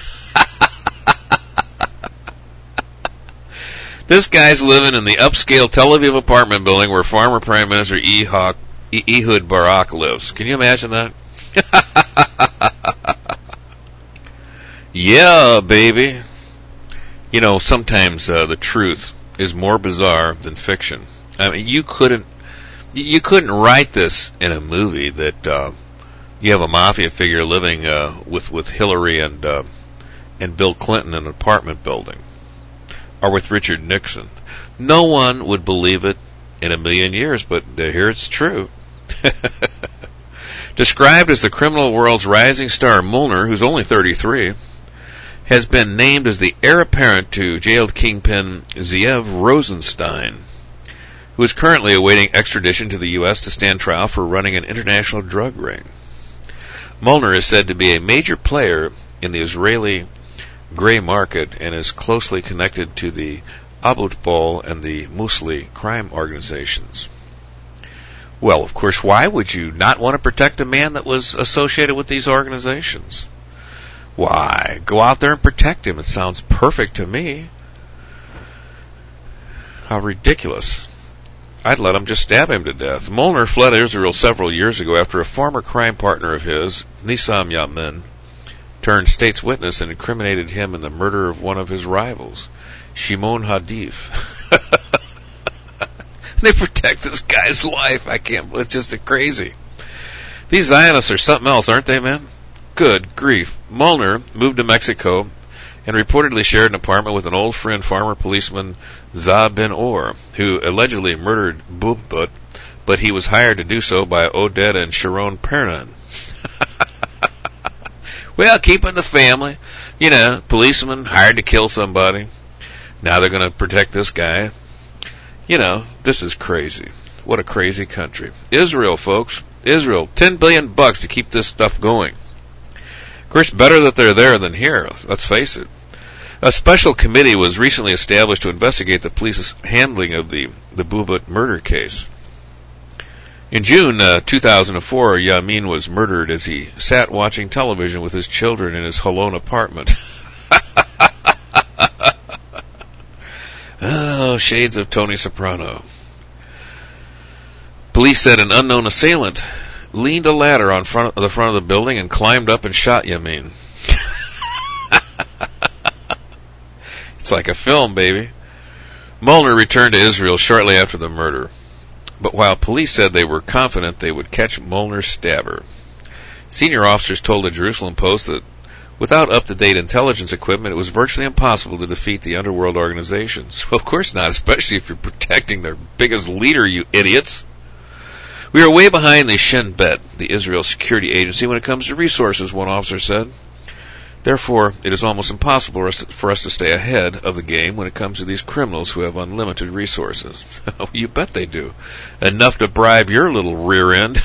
A: This guy's living in the upscale Tel Aviv apartment building where former Prime Minister Ehud Barak lives. Can you imagine that? Yeah, baby. You know, sometimes the truth is more bizarre than fiction. I mean, you couldn't write this in a movie that you have a mafia figure living with Hillary and Bill Clinton in an apartment building, or with Richard Nixon. No one would believe it in a million years, but here it's true. Described as the criminal world's rising star, Molnar, who's only 33, has been named as the heir apparent to jailed kingpin Zeev Rosenstein, who is currently awaiting extradition to the U.S. to stand trial for running an international drug ring. Molnar is said to be a major player in the Israeli gray market and is closely connected to the Abutbol and the Musli crime organizations. Well, of course, why would you not want to protect a man that was associated with these organizations? Why? Go out there and protect him. It sounds perfect to me. How ridiculous. I'd let him just stab him to death. Molnar fled Israel several years ago after a former crime partner of his, Nissam Yamin, turned state's witness and incriminated him in the murder of one of his rivals, Shimon Hadif. They protect this guy's life. It's just crazy. These Zionists are something else, aren't they, man? Good grief. Molnar moved to Mexico and reportedly shared an apartment with an old friend, former policeman Zah Ben Or, who allegedly murdered Bubut, but he was hired to do so by Oded and Sharon Pernan. Well, keeping the family. You know, policeman hired to kill somebody. Now they're going to protect this guy. You know, this is crazy. What a crazy country. Israel, folks. Israel. $10 billion to keep this stuff going. Of course, better that they're there than here. Let's face it. A special committee was recently established to investigate the police's handling of the Bubut murder case. In June 2004, Yamin was murdered as he sat watching television with his children in his Holon apartment. Oh, shades of Tony Soprano. Police said an unknown assailant leaned a ladder on the front of the building and climbed up and shot Yamin. It's like a film, baby. Molnar returned to Israel shortly after the murder. But while police said they were confident they would catch Molnar's stabber, senior officers told the Jerusalem Post that without up-to-date intelligence equipment, it was virtually impossible to defeat the underworld organizations. Well, of course not, especially if you're protecting their biggest leader, you idiots. We are way behind the Shin Bet, the Israel security agency, when it comes to resources, one officer said. Therefore, it is almost impossible for us to stay ahead of the game when it comes to these criminals who have unlimited resources. You bet they do. Enough to bribe your little rear end.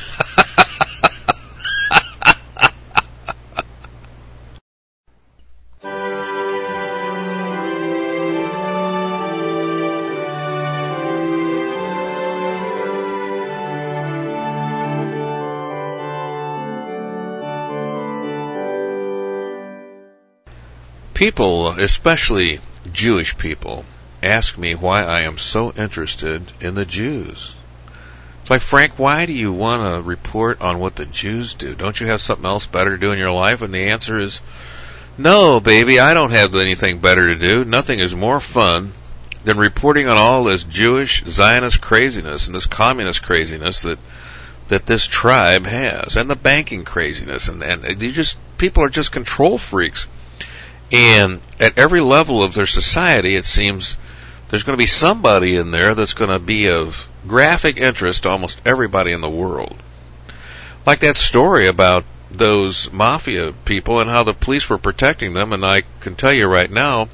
A: People, especially Jewish people, ask me why I am so interested in the Jews. It's like, Frank, why do you want to report on what the Jews do? Don't you have something else better to do in your life? And the answer is, no, baby, I don't have anything better to do. Nothing is more fun than reporting on all this Jewish Zionist craziness and this communist craziness that this tribe has, and the banking craziness, and people are just control freaks. And at every level of their society, it seems there's going to be somebody in there that's going to be of graphic interest to almost everybody in the world. Like that story about those mafia people and how the police were protecting them, and I can tell you right now,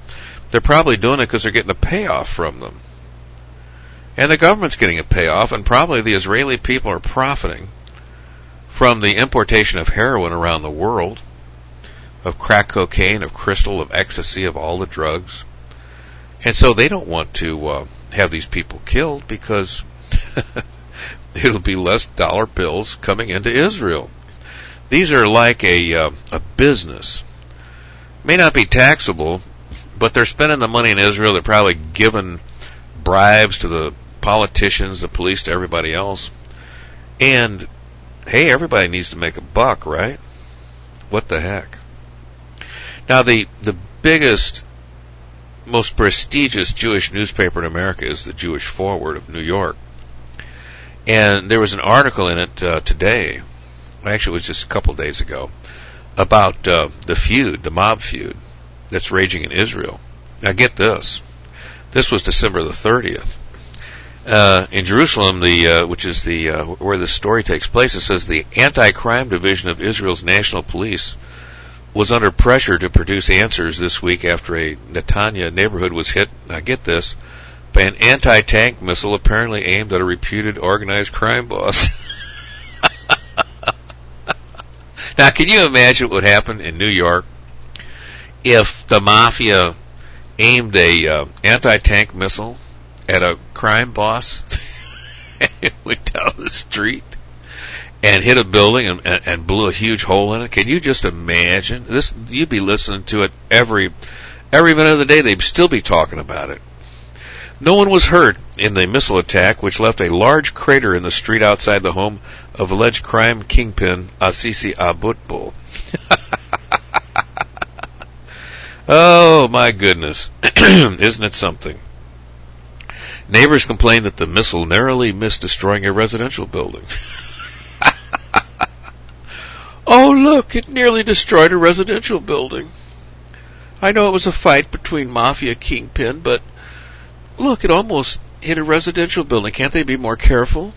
A: They're probably doing it because they're getting a payoff from them. And the government's getting a payoff, and probably the Israeli people are profiting from the importation of heroin around the world, of crack cocaine, of crystal, of ecstasy, of all the drugs. And so they don't want to have these people killed because it'll be less dollar bills coming into Israel. These are like a business. May not be taxable, but they're spending the money in Israel. They're probably giving bribes to the politicians, the police, to everybody else. And, hey, everybody needs to make a buck, right? What the heck? Now, the biggest, most prestigious Jewish newspaper in America is the Jewish Forward of New York. And there was an article in it today, actually it was just a couple days ago, about the feud, the mob feud that's raging in Israel. Now get this. This was December the 30th. In Jerusalem, which is where this story takes place, it says the anti-crime division of Israel's national police was under pressure to produce answers this week after a Netanya neighborhood was hit, now get this, by an anti-tank missile apparently aimed at a reputed organized crime boss. Now, can you imagine what would happen in New York if the mafia aimed a anti-tank missile at a crime boss and it went down the street and hit a building and blew a huge hole in it? Can you just imagine this? You'd be listening to it every minute of the day. They'd still be talking about it. No one was hurt in the missile attack, which left a large crater in the street outside the home of alleged crime kingpin Assisi Abutbul. Oh, my goodness. Isn't it something? Neighbors complained that the missile narrowly missed destroying a residential building. Oh, look, it nearly destroyed a residential building. I know it was a fight between mafia kingpin, but look, it almost hit a residential building. Can't they be more careful?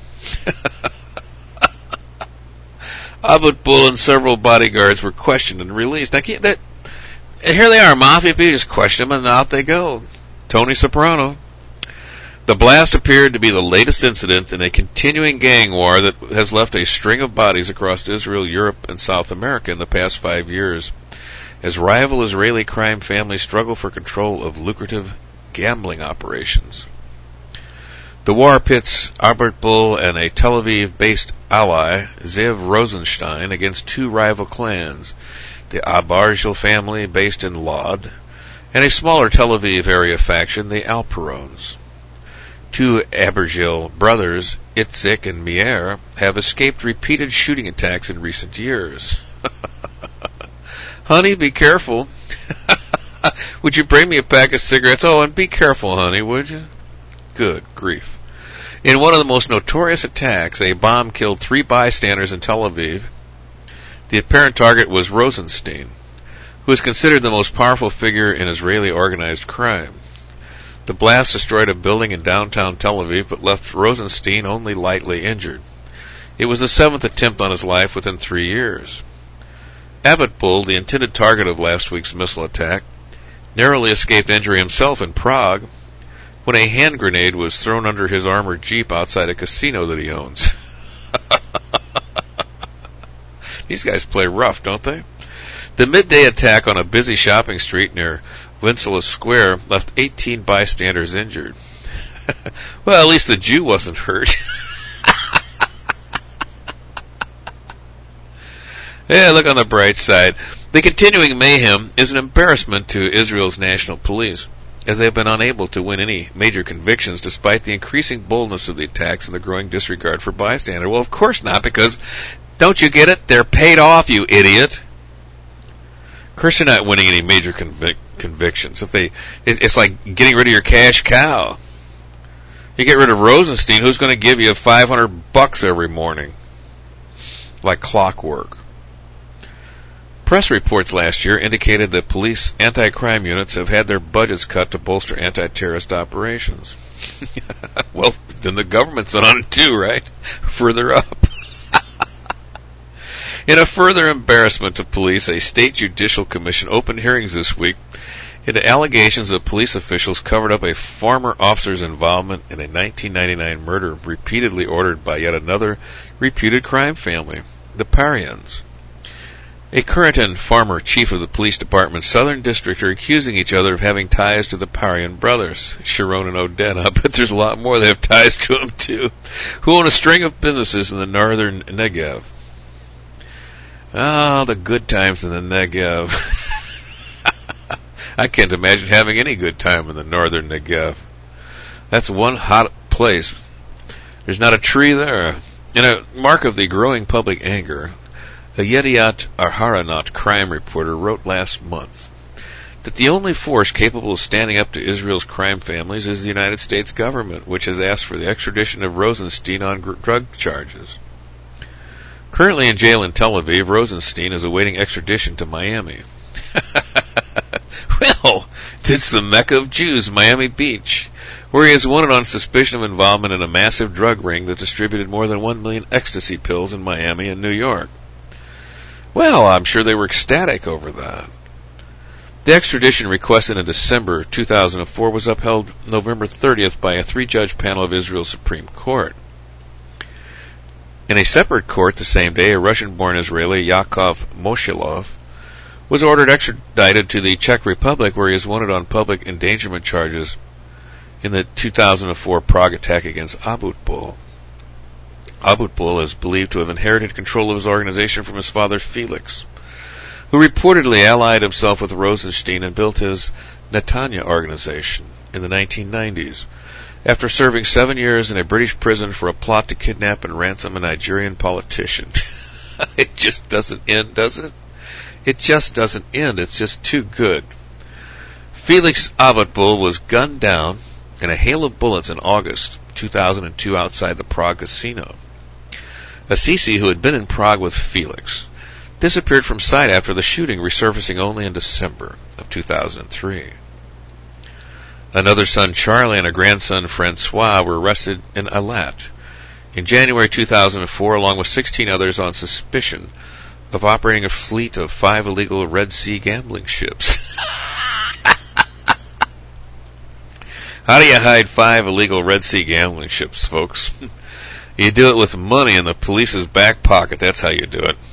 A: Abutbul and several bodyguards were questioned and released. Here they are, mafia people, just question them and out they go. Tony Soprano. The blast appeared to be the latest incident in a continuing gang war that has left a string of bodies across Israel, Europe, and South America in the past 5 years, as rival Israeli crime families struggle for control of lucrative gambling operations. The war pits Abutbul and a Tel Aviv-based ally, Zev Rosenstein, against two rival clans, the Abargil family based in Lod, and a smaller Tel Aviv area faction, the Alperones. Two Abargil brothers, Itzik and Meir, have escaped repeated shooting attacks in recent years. Honey, be careful. Would you bring me a pack of cigarettes? Oh, and be careful, honey, would you? Good grief. In one of the most notorious attacks, a bomb killed 3 bystanders in Tel Aviv. The apparent target was Rosenstein, who is considered the most powerful figure in Israeli organized crime. The blast destroyed a building in downtown Tel Aviv, but left Rosenstein only lightly injured. It was the 7th attempt on his life within 3 years. Abutbul, the intended target of last week's missile attack, narrowly escaped injury himself in Prague when a hand grenade was thrown under his armored jeep outside a casino that he owns. These guys play rough, don't they? The midday attack on a busy shopping street near Wenceslas Square left 18 bystanders injured. Well, at least the Jew wasn't hurt. Yeah, look on the bright side. The continuing mayhem is an embarrassment to Israel's national police, as they have been unable to win any major convictions despite the increasing boldness of the attacks and the growing disregard for bystanders. Well, of course not, because, don't you get it? They're paid off, you idiot. Of course you're not winning any major convictions. It's like getting rid of your cash cow. You get rid of Rosenstein, who's going to give you $500 every morning? Like clockwork. Press reports last year indicated that police anti-crime units have had their budgets cut to bolster anti-terrorist operations. Well, then the government's on it too, right? Further up. In a further embarrassment to police, a state judicial commission opened hearings this week into allegations that police officials covered up a former officer's involvement in a 1999 murder repeatedly ordered by yet another reputed crime family, the Parians. A current and former chief of the police department's Southern District are accusing each other of having ties to the Parian brothers, Sharon and Odin. I bet there's a lot more they have ties to them, too, who own a string of businesses in the northern Negev. Oh, the good times in the Negev. I can't imagine having any good time in the northern Negev. That's one hot place. There's not a tree there. In a mark of the growing public anger, a Yediot Aharonot crime reporter wrote last month that the only force capable of standing up to Israel's crime families is the United States government, which has asked for the extradition of Rosenstein on drug charges. Currently in jail in Tel Aviv, Rosenstein is awaiting extradition to Miami. Well, it's the Mecca of Jews, Miami Beach, where he is wanted on suspicion of involvement in a massive drug ring that distributed more than 1 million ecstasy pills in Miami and New York. Well, I'm sure they were ecstatic over that. The extradition requested in December 2004 was upheld November 30th by a 3-judge panel of Israel's Supreme Court. In a separate court the same day, a Russian-born Israeli, Yakov Moshilov, was ordered extradited to the Czech Republic, where he is wanted on public endangerment charges in the 2004 Prague attack against Abutbol. Abutbol is believed to have inherited control of his organization from his father Felix, who reportedly allied himself with Rosenstein and built his Netanya organization in the 1990s, after serving 7 years in a British prison for a plot to kidnap and ransom a Nigerian politician. It just doesn't end, does it? It just doesn't end. It's just too good. Felix Abutbol was gunned down in a hail of bullets in August 2002 outside the Prague casino. Assisi, who had been in Prague with Felix, disappeared from sight after the shooting, resurfacing only in December of 2003. Another son, Charlie, and a grandson, Francois, were arrested in Eilat in January 2004, along with 16 others on suspicion of operating a fleet of 5 illegal Red Sea gambling ships. How do you hide 5 illegal Red Sea gambling ships, folks? You do it with money in the police's back pocket. That's how you do it.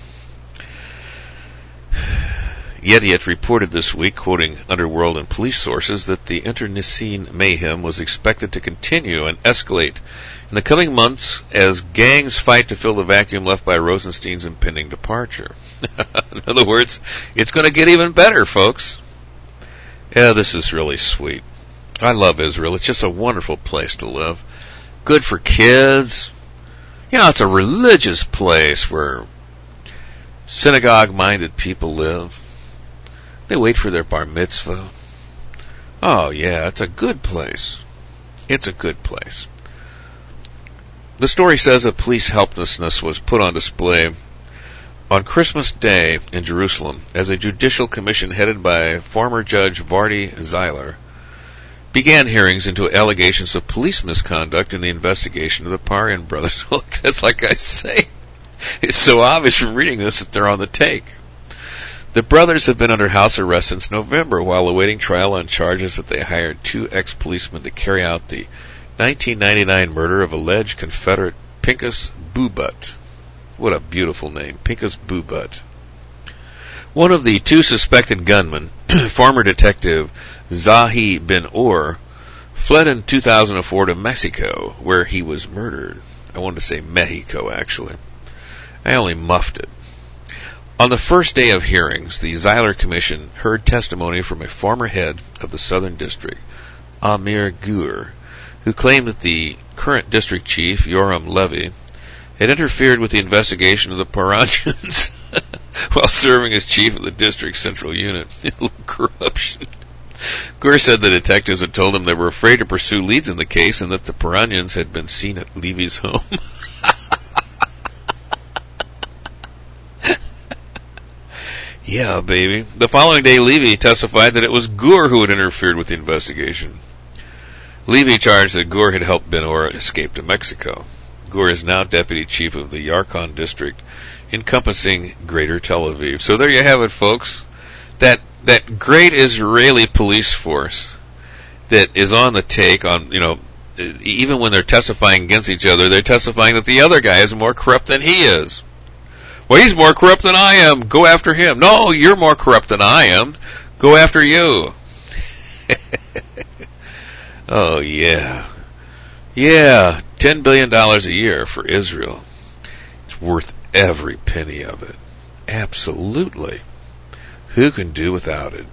A: Yediot reported this week, quoting underworld and police sources, that the internecine mayhem was expected to continue and escalate in the coming months as gangs fight to fill the vacuum left by Rosenstein's impending departure. In other words, it's going to get even better, folks. Yeah, this is really sweet. I love Israel. It's just a wonderful place to live. Good for kids. You know, it's a religious place where synagogue-minded people live. They wait for their bar mitzvah. Oh, yeah, it's a good place. It's a good place. The story says that police helplessness was put on display on Christmas Day in Jerusalem as a judicial commission headed by former Judge Vardy Zeiler began hearings into allegations of police misconduct in the investigation of the Parian brothers. Well, that's like I say. It's so obvious from reading this that they're on the take. The brothers have been under house arrest since November while awaiting trial on charges that they hired 2 ex-policemen to carry out the 1999 murder of alleged Confederate Pinchas Bubat. What a beautiful name, Pinchas Bubat. One of the 2 suspected gunmen, former detective Zahi Ben Or, fled in 2004 to Mexico, where he was murdered. I wanted to say Mexico, actually. I only muffed it. On the first day of hearings, the Zeiler Commission heard testimony from a former head of the Southern District, Amir Gur, who claimed that the current district chief, Yoram Levy, had interfered with the investigation of the Paranians while serving as chief of the district's central unit. Corruption. Gur said the detectives had told him they were afraid to pursue leads in the case and that the Paranians had been seen at Levy's home. Yeah, baby. The following day, Levy testified that it was Gur who had interfered with the investigation. Levy charged that Gur had helped Ben Or escape to Mexico. Gur is now deputy chief of the Yarkon district encompassing Greater Tel Aviv. So there you have it, folks. That great Israeli police force that is on the take on, even when they're testifying against each other, they're testifying that the other guy is more corrupt than he is. Well, he's more corrupt than I am. Go after him. No, you're more corrupt than I am. Go after you. Oh, yeah. Yeah, $10 billion a year for Israel. It's worth every penny of it. Absolutely. Who can do without it?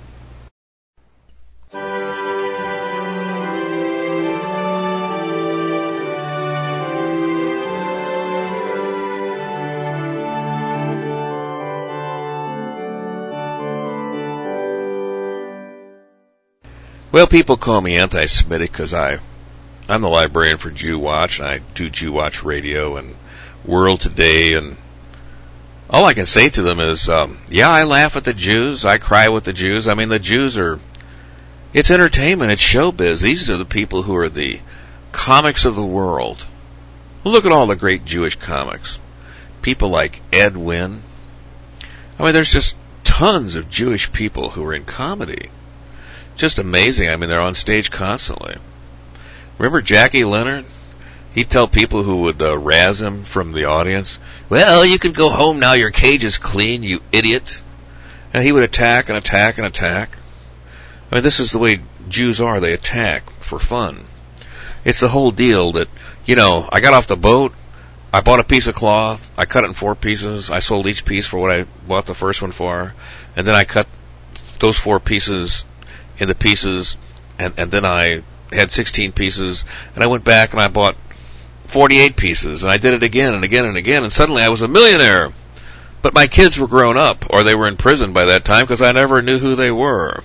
A: Well, people call me anti-Semitic because I'm the librarian for Jew Watch, and I do Jew Watch Radio and World Today, and all I can say to them is, I laugh at the Jews, I cry with the Jews. I mean, the Jews it's entertainment, it's showbiz. These are the people who are the comics of the world. Well, look at all the great Jewish comics. People like Ed Wynn. I mean, there's just tons of Jewish people who are in comedy. Just amazing. I mean, they're on stage constantly. Remember Jackie Leonard? He'd tell people who would razz him from the audience, well, you can go home now, your cage is clean, you idiot. And he would attack and attack and attack. I mean, this is the way Jews are. They attack for fun. It's the whole deal that, I got off the boat, I bought a piece of cloth, I cut it in 4 pieces, I sold each piece for what I bought the first one for, and then I cut those 4 pieces into pieces, and then I had 16 pieces, and I went back and I bought 48 pieces, and I did it again and again and again, and suddenly I was a millionaire. But my kids were grown up, or they were in prison by that time, because I never knew who they were.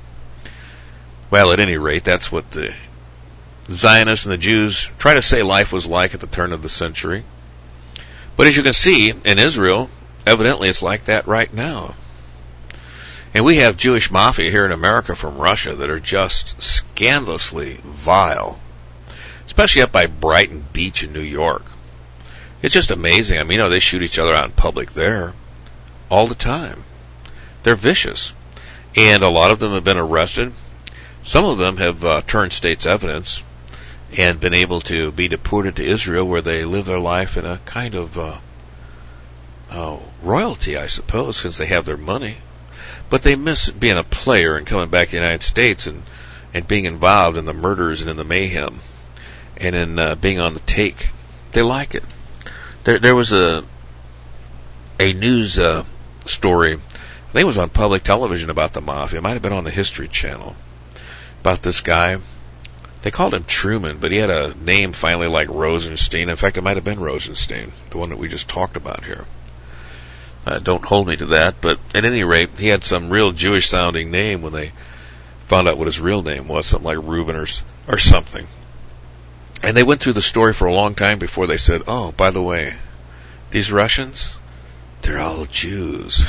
A: Well, at any rate, that's what the Zionists and the Jews try to say life was like at the turn of the century. But as you can see, in Israel, evidently it's like that right now. And we have Jewish mafia here in America from Russia that are just scandalously vile, especially up by Brighton Beach in New York. It's just amazing. I mean, they shoot each other out in public there all the time. They're vicious. And a lot of them have been arrested. Some of them have turned state's evidence and been able to be deported to Israel, where they live their life in a kind of royalty, I suppose, since they have their money. But they miss being a player and coming back to the United States and being involved in the murders and in the mayhem and in being on the take. They like it. There was a news story, I think it was on public television, about the mafia. It might have been on the History Channel, about this guy. They called him Truman, but he had a name finally like Rosenstein. In fact, it might have been Rosenstein, the one that we just talked about here. Don't hold me to that, but at any rate, he had some real Jewish-sounding name when they found out what his real name was, something like Reuben or something. And they went through the story for a long time before they said, oh, by the way, these Russians, they're all Jews.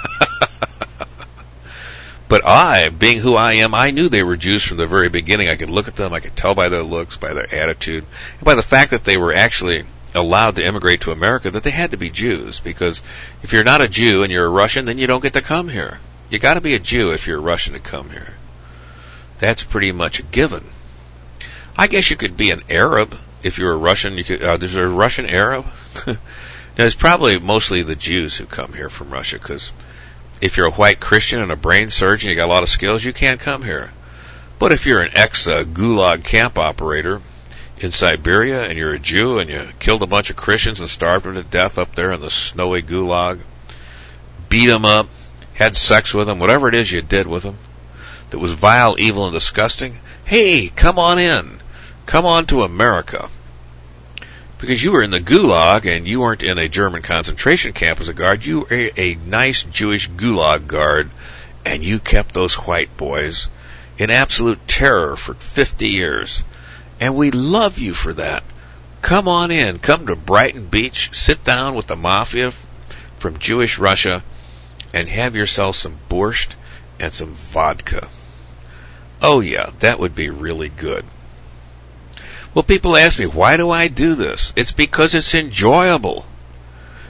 A: But I, being who I am, I knew they were Jews from the very beginning. I could look at them, I could tell by their looks, by their attitude, and by the fact that they were actually allowed to immigrate to America, that they had to be Jews, because if you're not a Jew and you're a Russian, then you don't get to come here. You got to be a Jew if you're a Russian to come here. That's pretty much a given. I guess you could be an Arab if you're a Russian. You could. There's a Russian Arab. Now, it's probably mostly the Jews who come here from Russia, because if you're a white Christian and a brain surgeon, you got a lot of skills, you can't come here. But if you're an ex-Gulag camp operator in Siberia, and you're a Jew, and you killed a bunch of Christians and starved them to death up there in the snowy Gulag, beat them up, had sex with them, whatever it is you did with them that was vile, evil, and disgusting, hey, come on in. Come on to America. Because you were in the Gulag, and you weren't in a German concentration camp as a guard. You were a nice Jewish Gulag guard, and you kept those white boys in absolute terror for 50 years. And we love you for that. Come on in. Come to Brighton Beach. Sit down with the mafia from Jewish Russia and have yourself some borscht and some vodka. Oh, yeah, that would be really good. Well, people ask me, why do I do this? It's because it's enjoyable.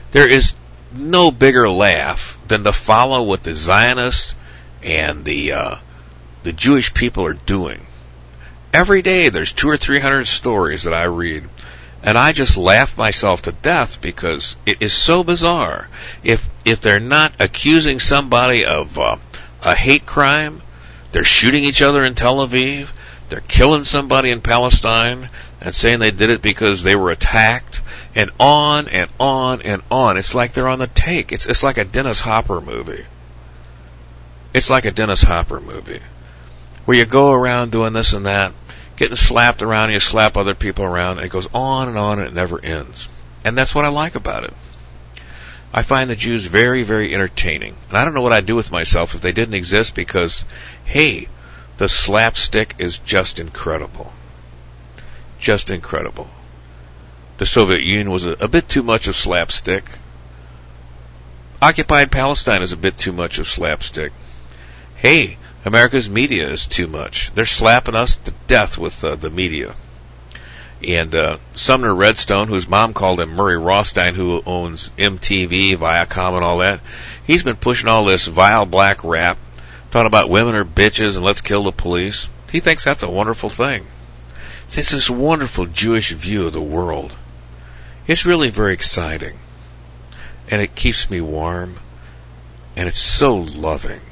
A: There is no bigger laugh than to follow what the Zionists and the Jewish people are doing. Every day there's 200 or 300 stories that I read, and I just laugh myself to death because it is so bizarre. If they're not accusing somebody of a hate crime, they're shooting each other in Tel Aviv, they're killing somebody in Palestine, and saying they did it because they were attacked, and on and on and on. It's like they're on the take. It's like a Dennis Hopper movie. It's like a Dennis Hopper movie, where you go around doing this and that, getting slapped around, and you slap other people around, and it goes on, and it never ends. And that's what I like about it. I find the Jews very, very entertaining. And I don't know what I'd do with myself if they didn't exist because, hey, the slapstick is just incredible. Just incredible. The Soviet Union was a bit too much of slapstick. Occupied Palestine is a bit too much of slapstick. Hey, America's media is too much. They're slapping us to death with the media. And Sumner Redstone, whose mom called him Murray Rothstein, who owns MTV, Viacom, and all that, he's been pushing all this vile black rap, talking about women are bitches and let's kill the police. He thinks that's a wonderful thing. It's this wonderful Jewish view of the world. It's really very exciting. And it keeps me warm. And it's so loving.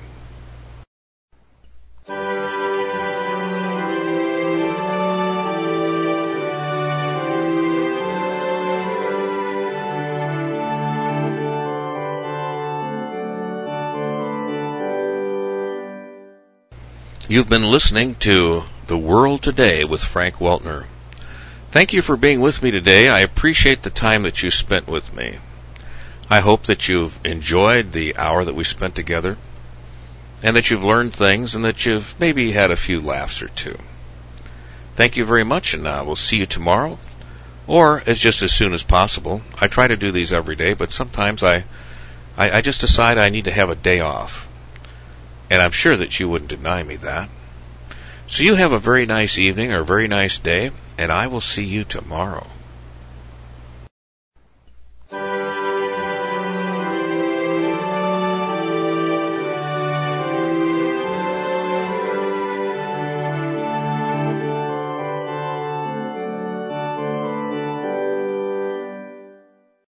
A: You've been listening to The World Today with Frank Weltner. Thank you for being with me today. I appreciate the time that you spent with me. I hope that you've enjoyed the hour that we spent together, and that you've learned things, and that you've maybe had a few laughs or two. Thank you very much, and we'll see you tomorrow, or as soon as possible. I try to do these every day, but sometimes I just decide I need to have a day off. And I'm sure that you wouldn't deny me that. So you have a very nice evening or a very nice day, and I will see you tomorrow.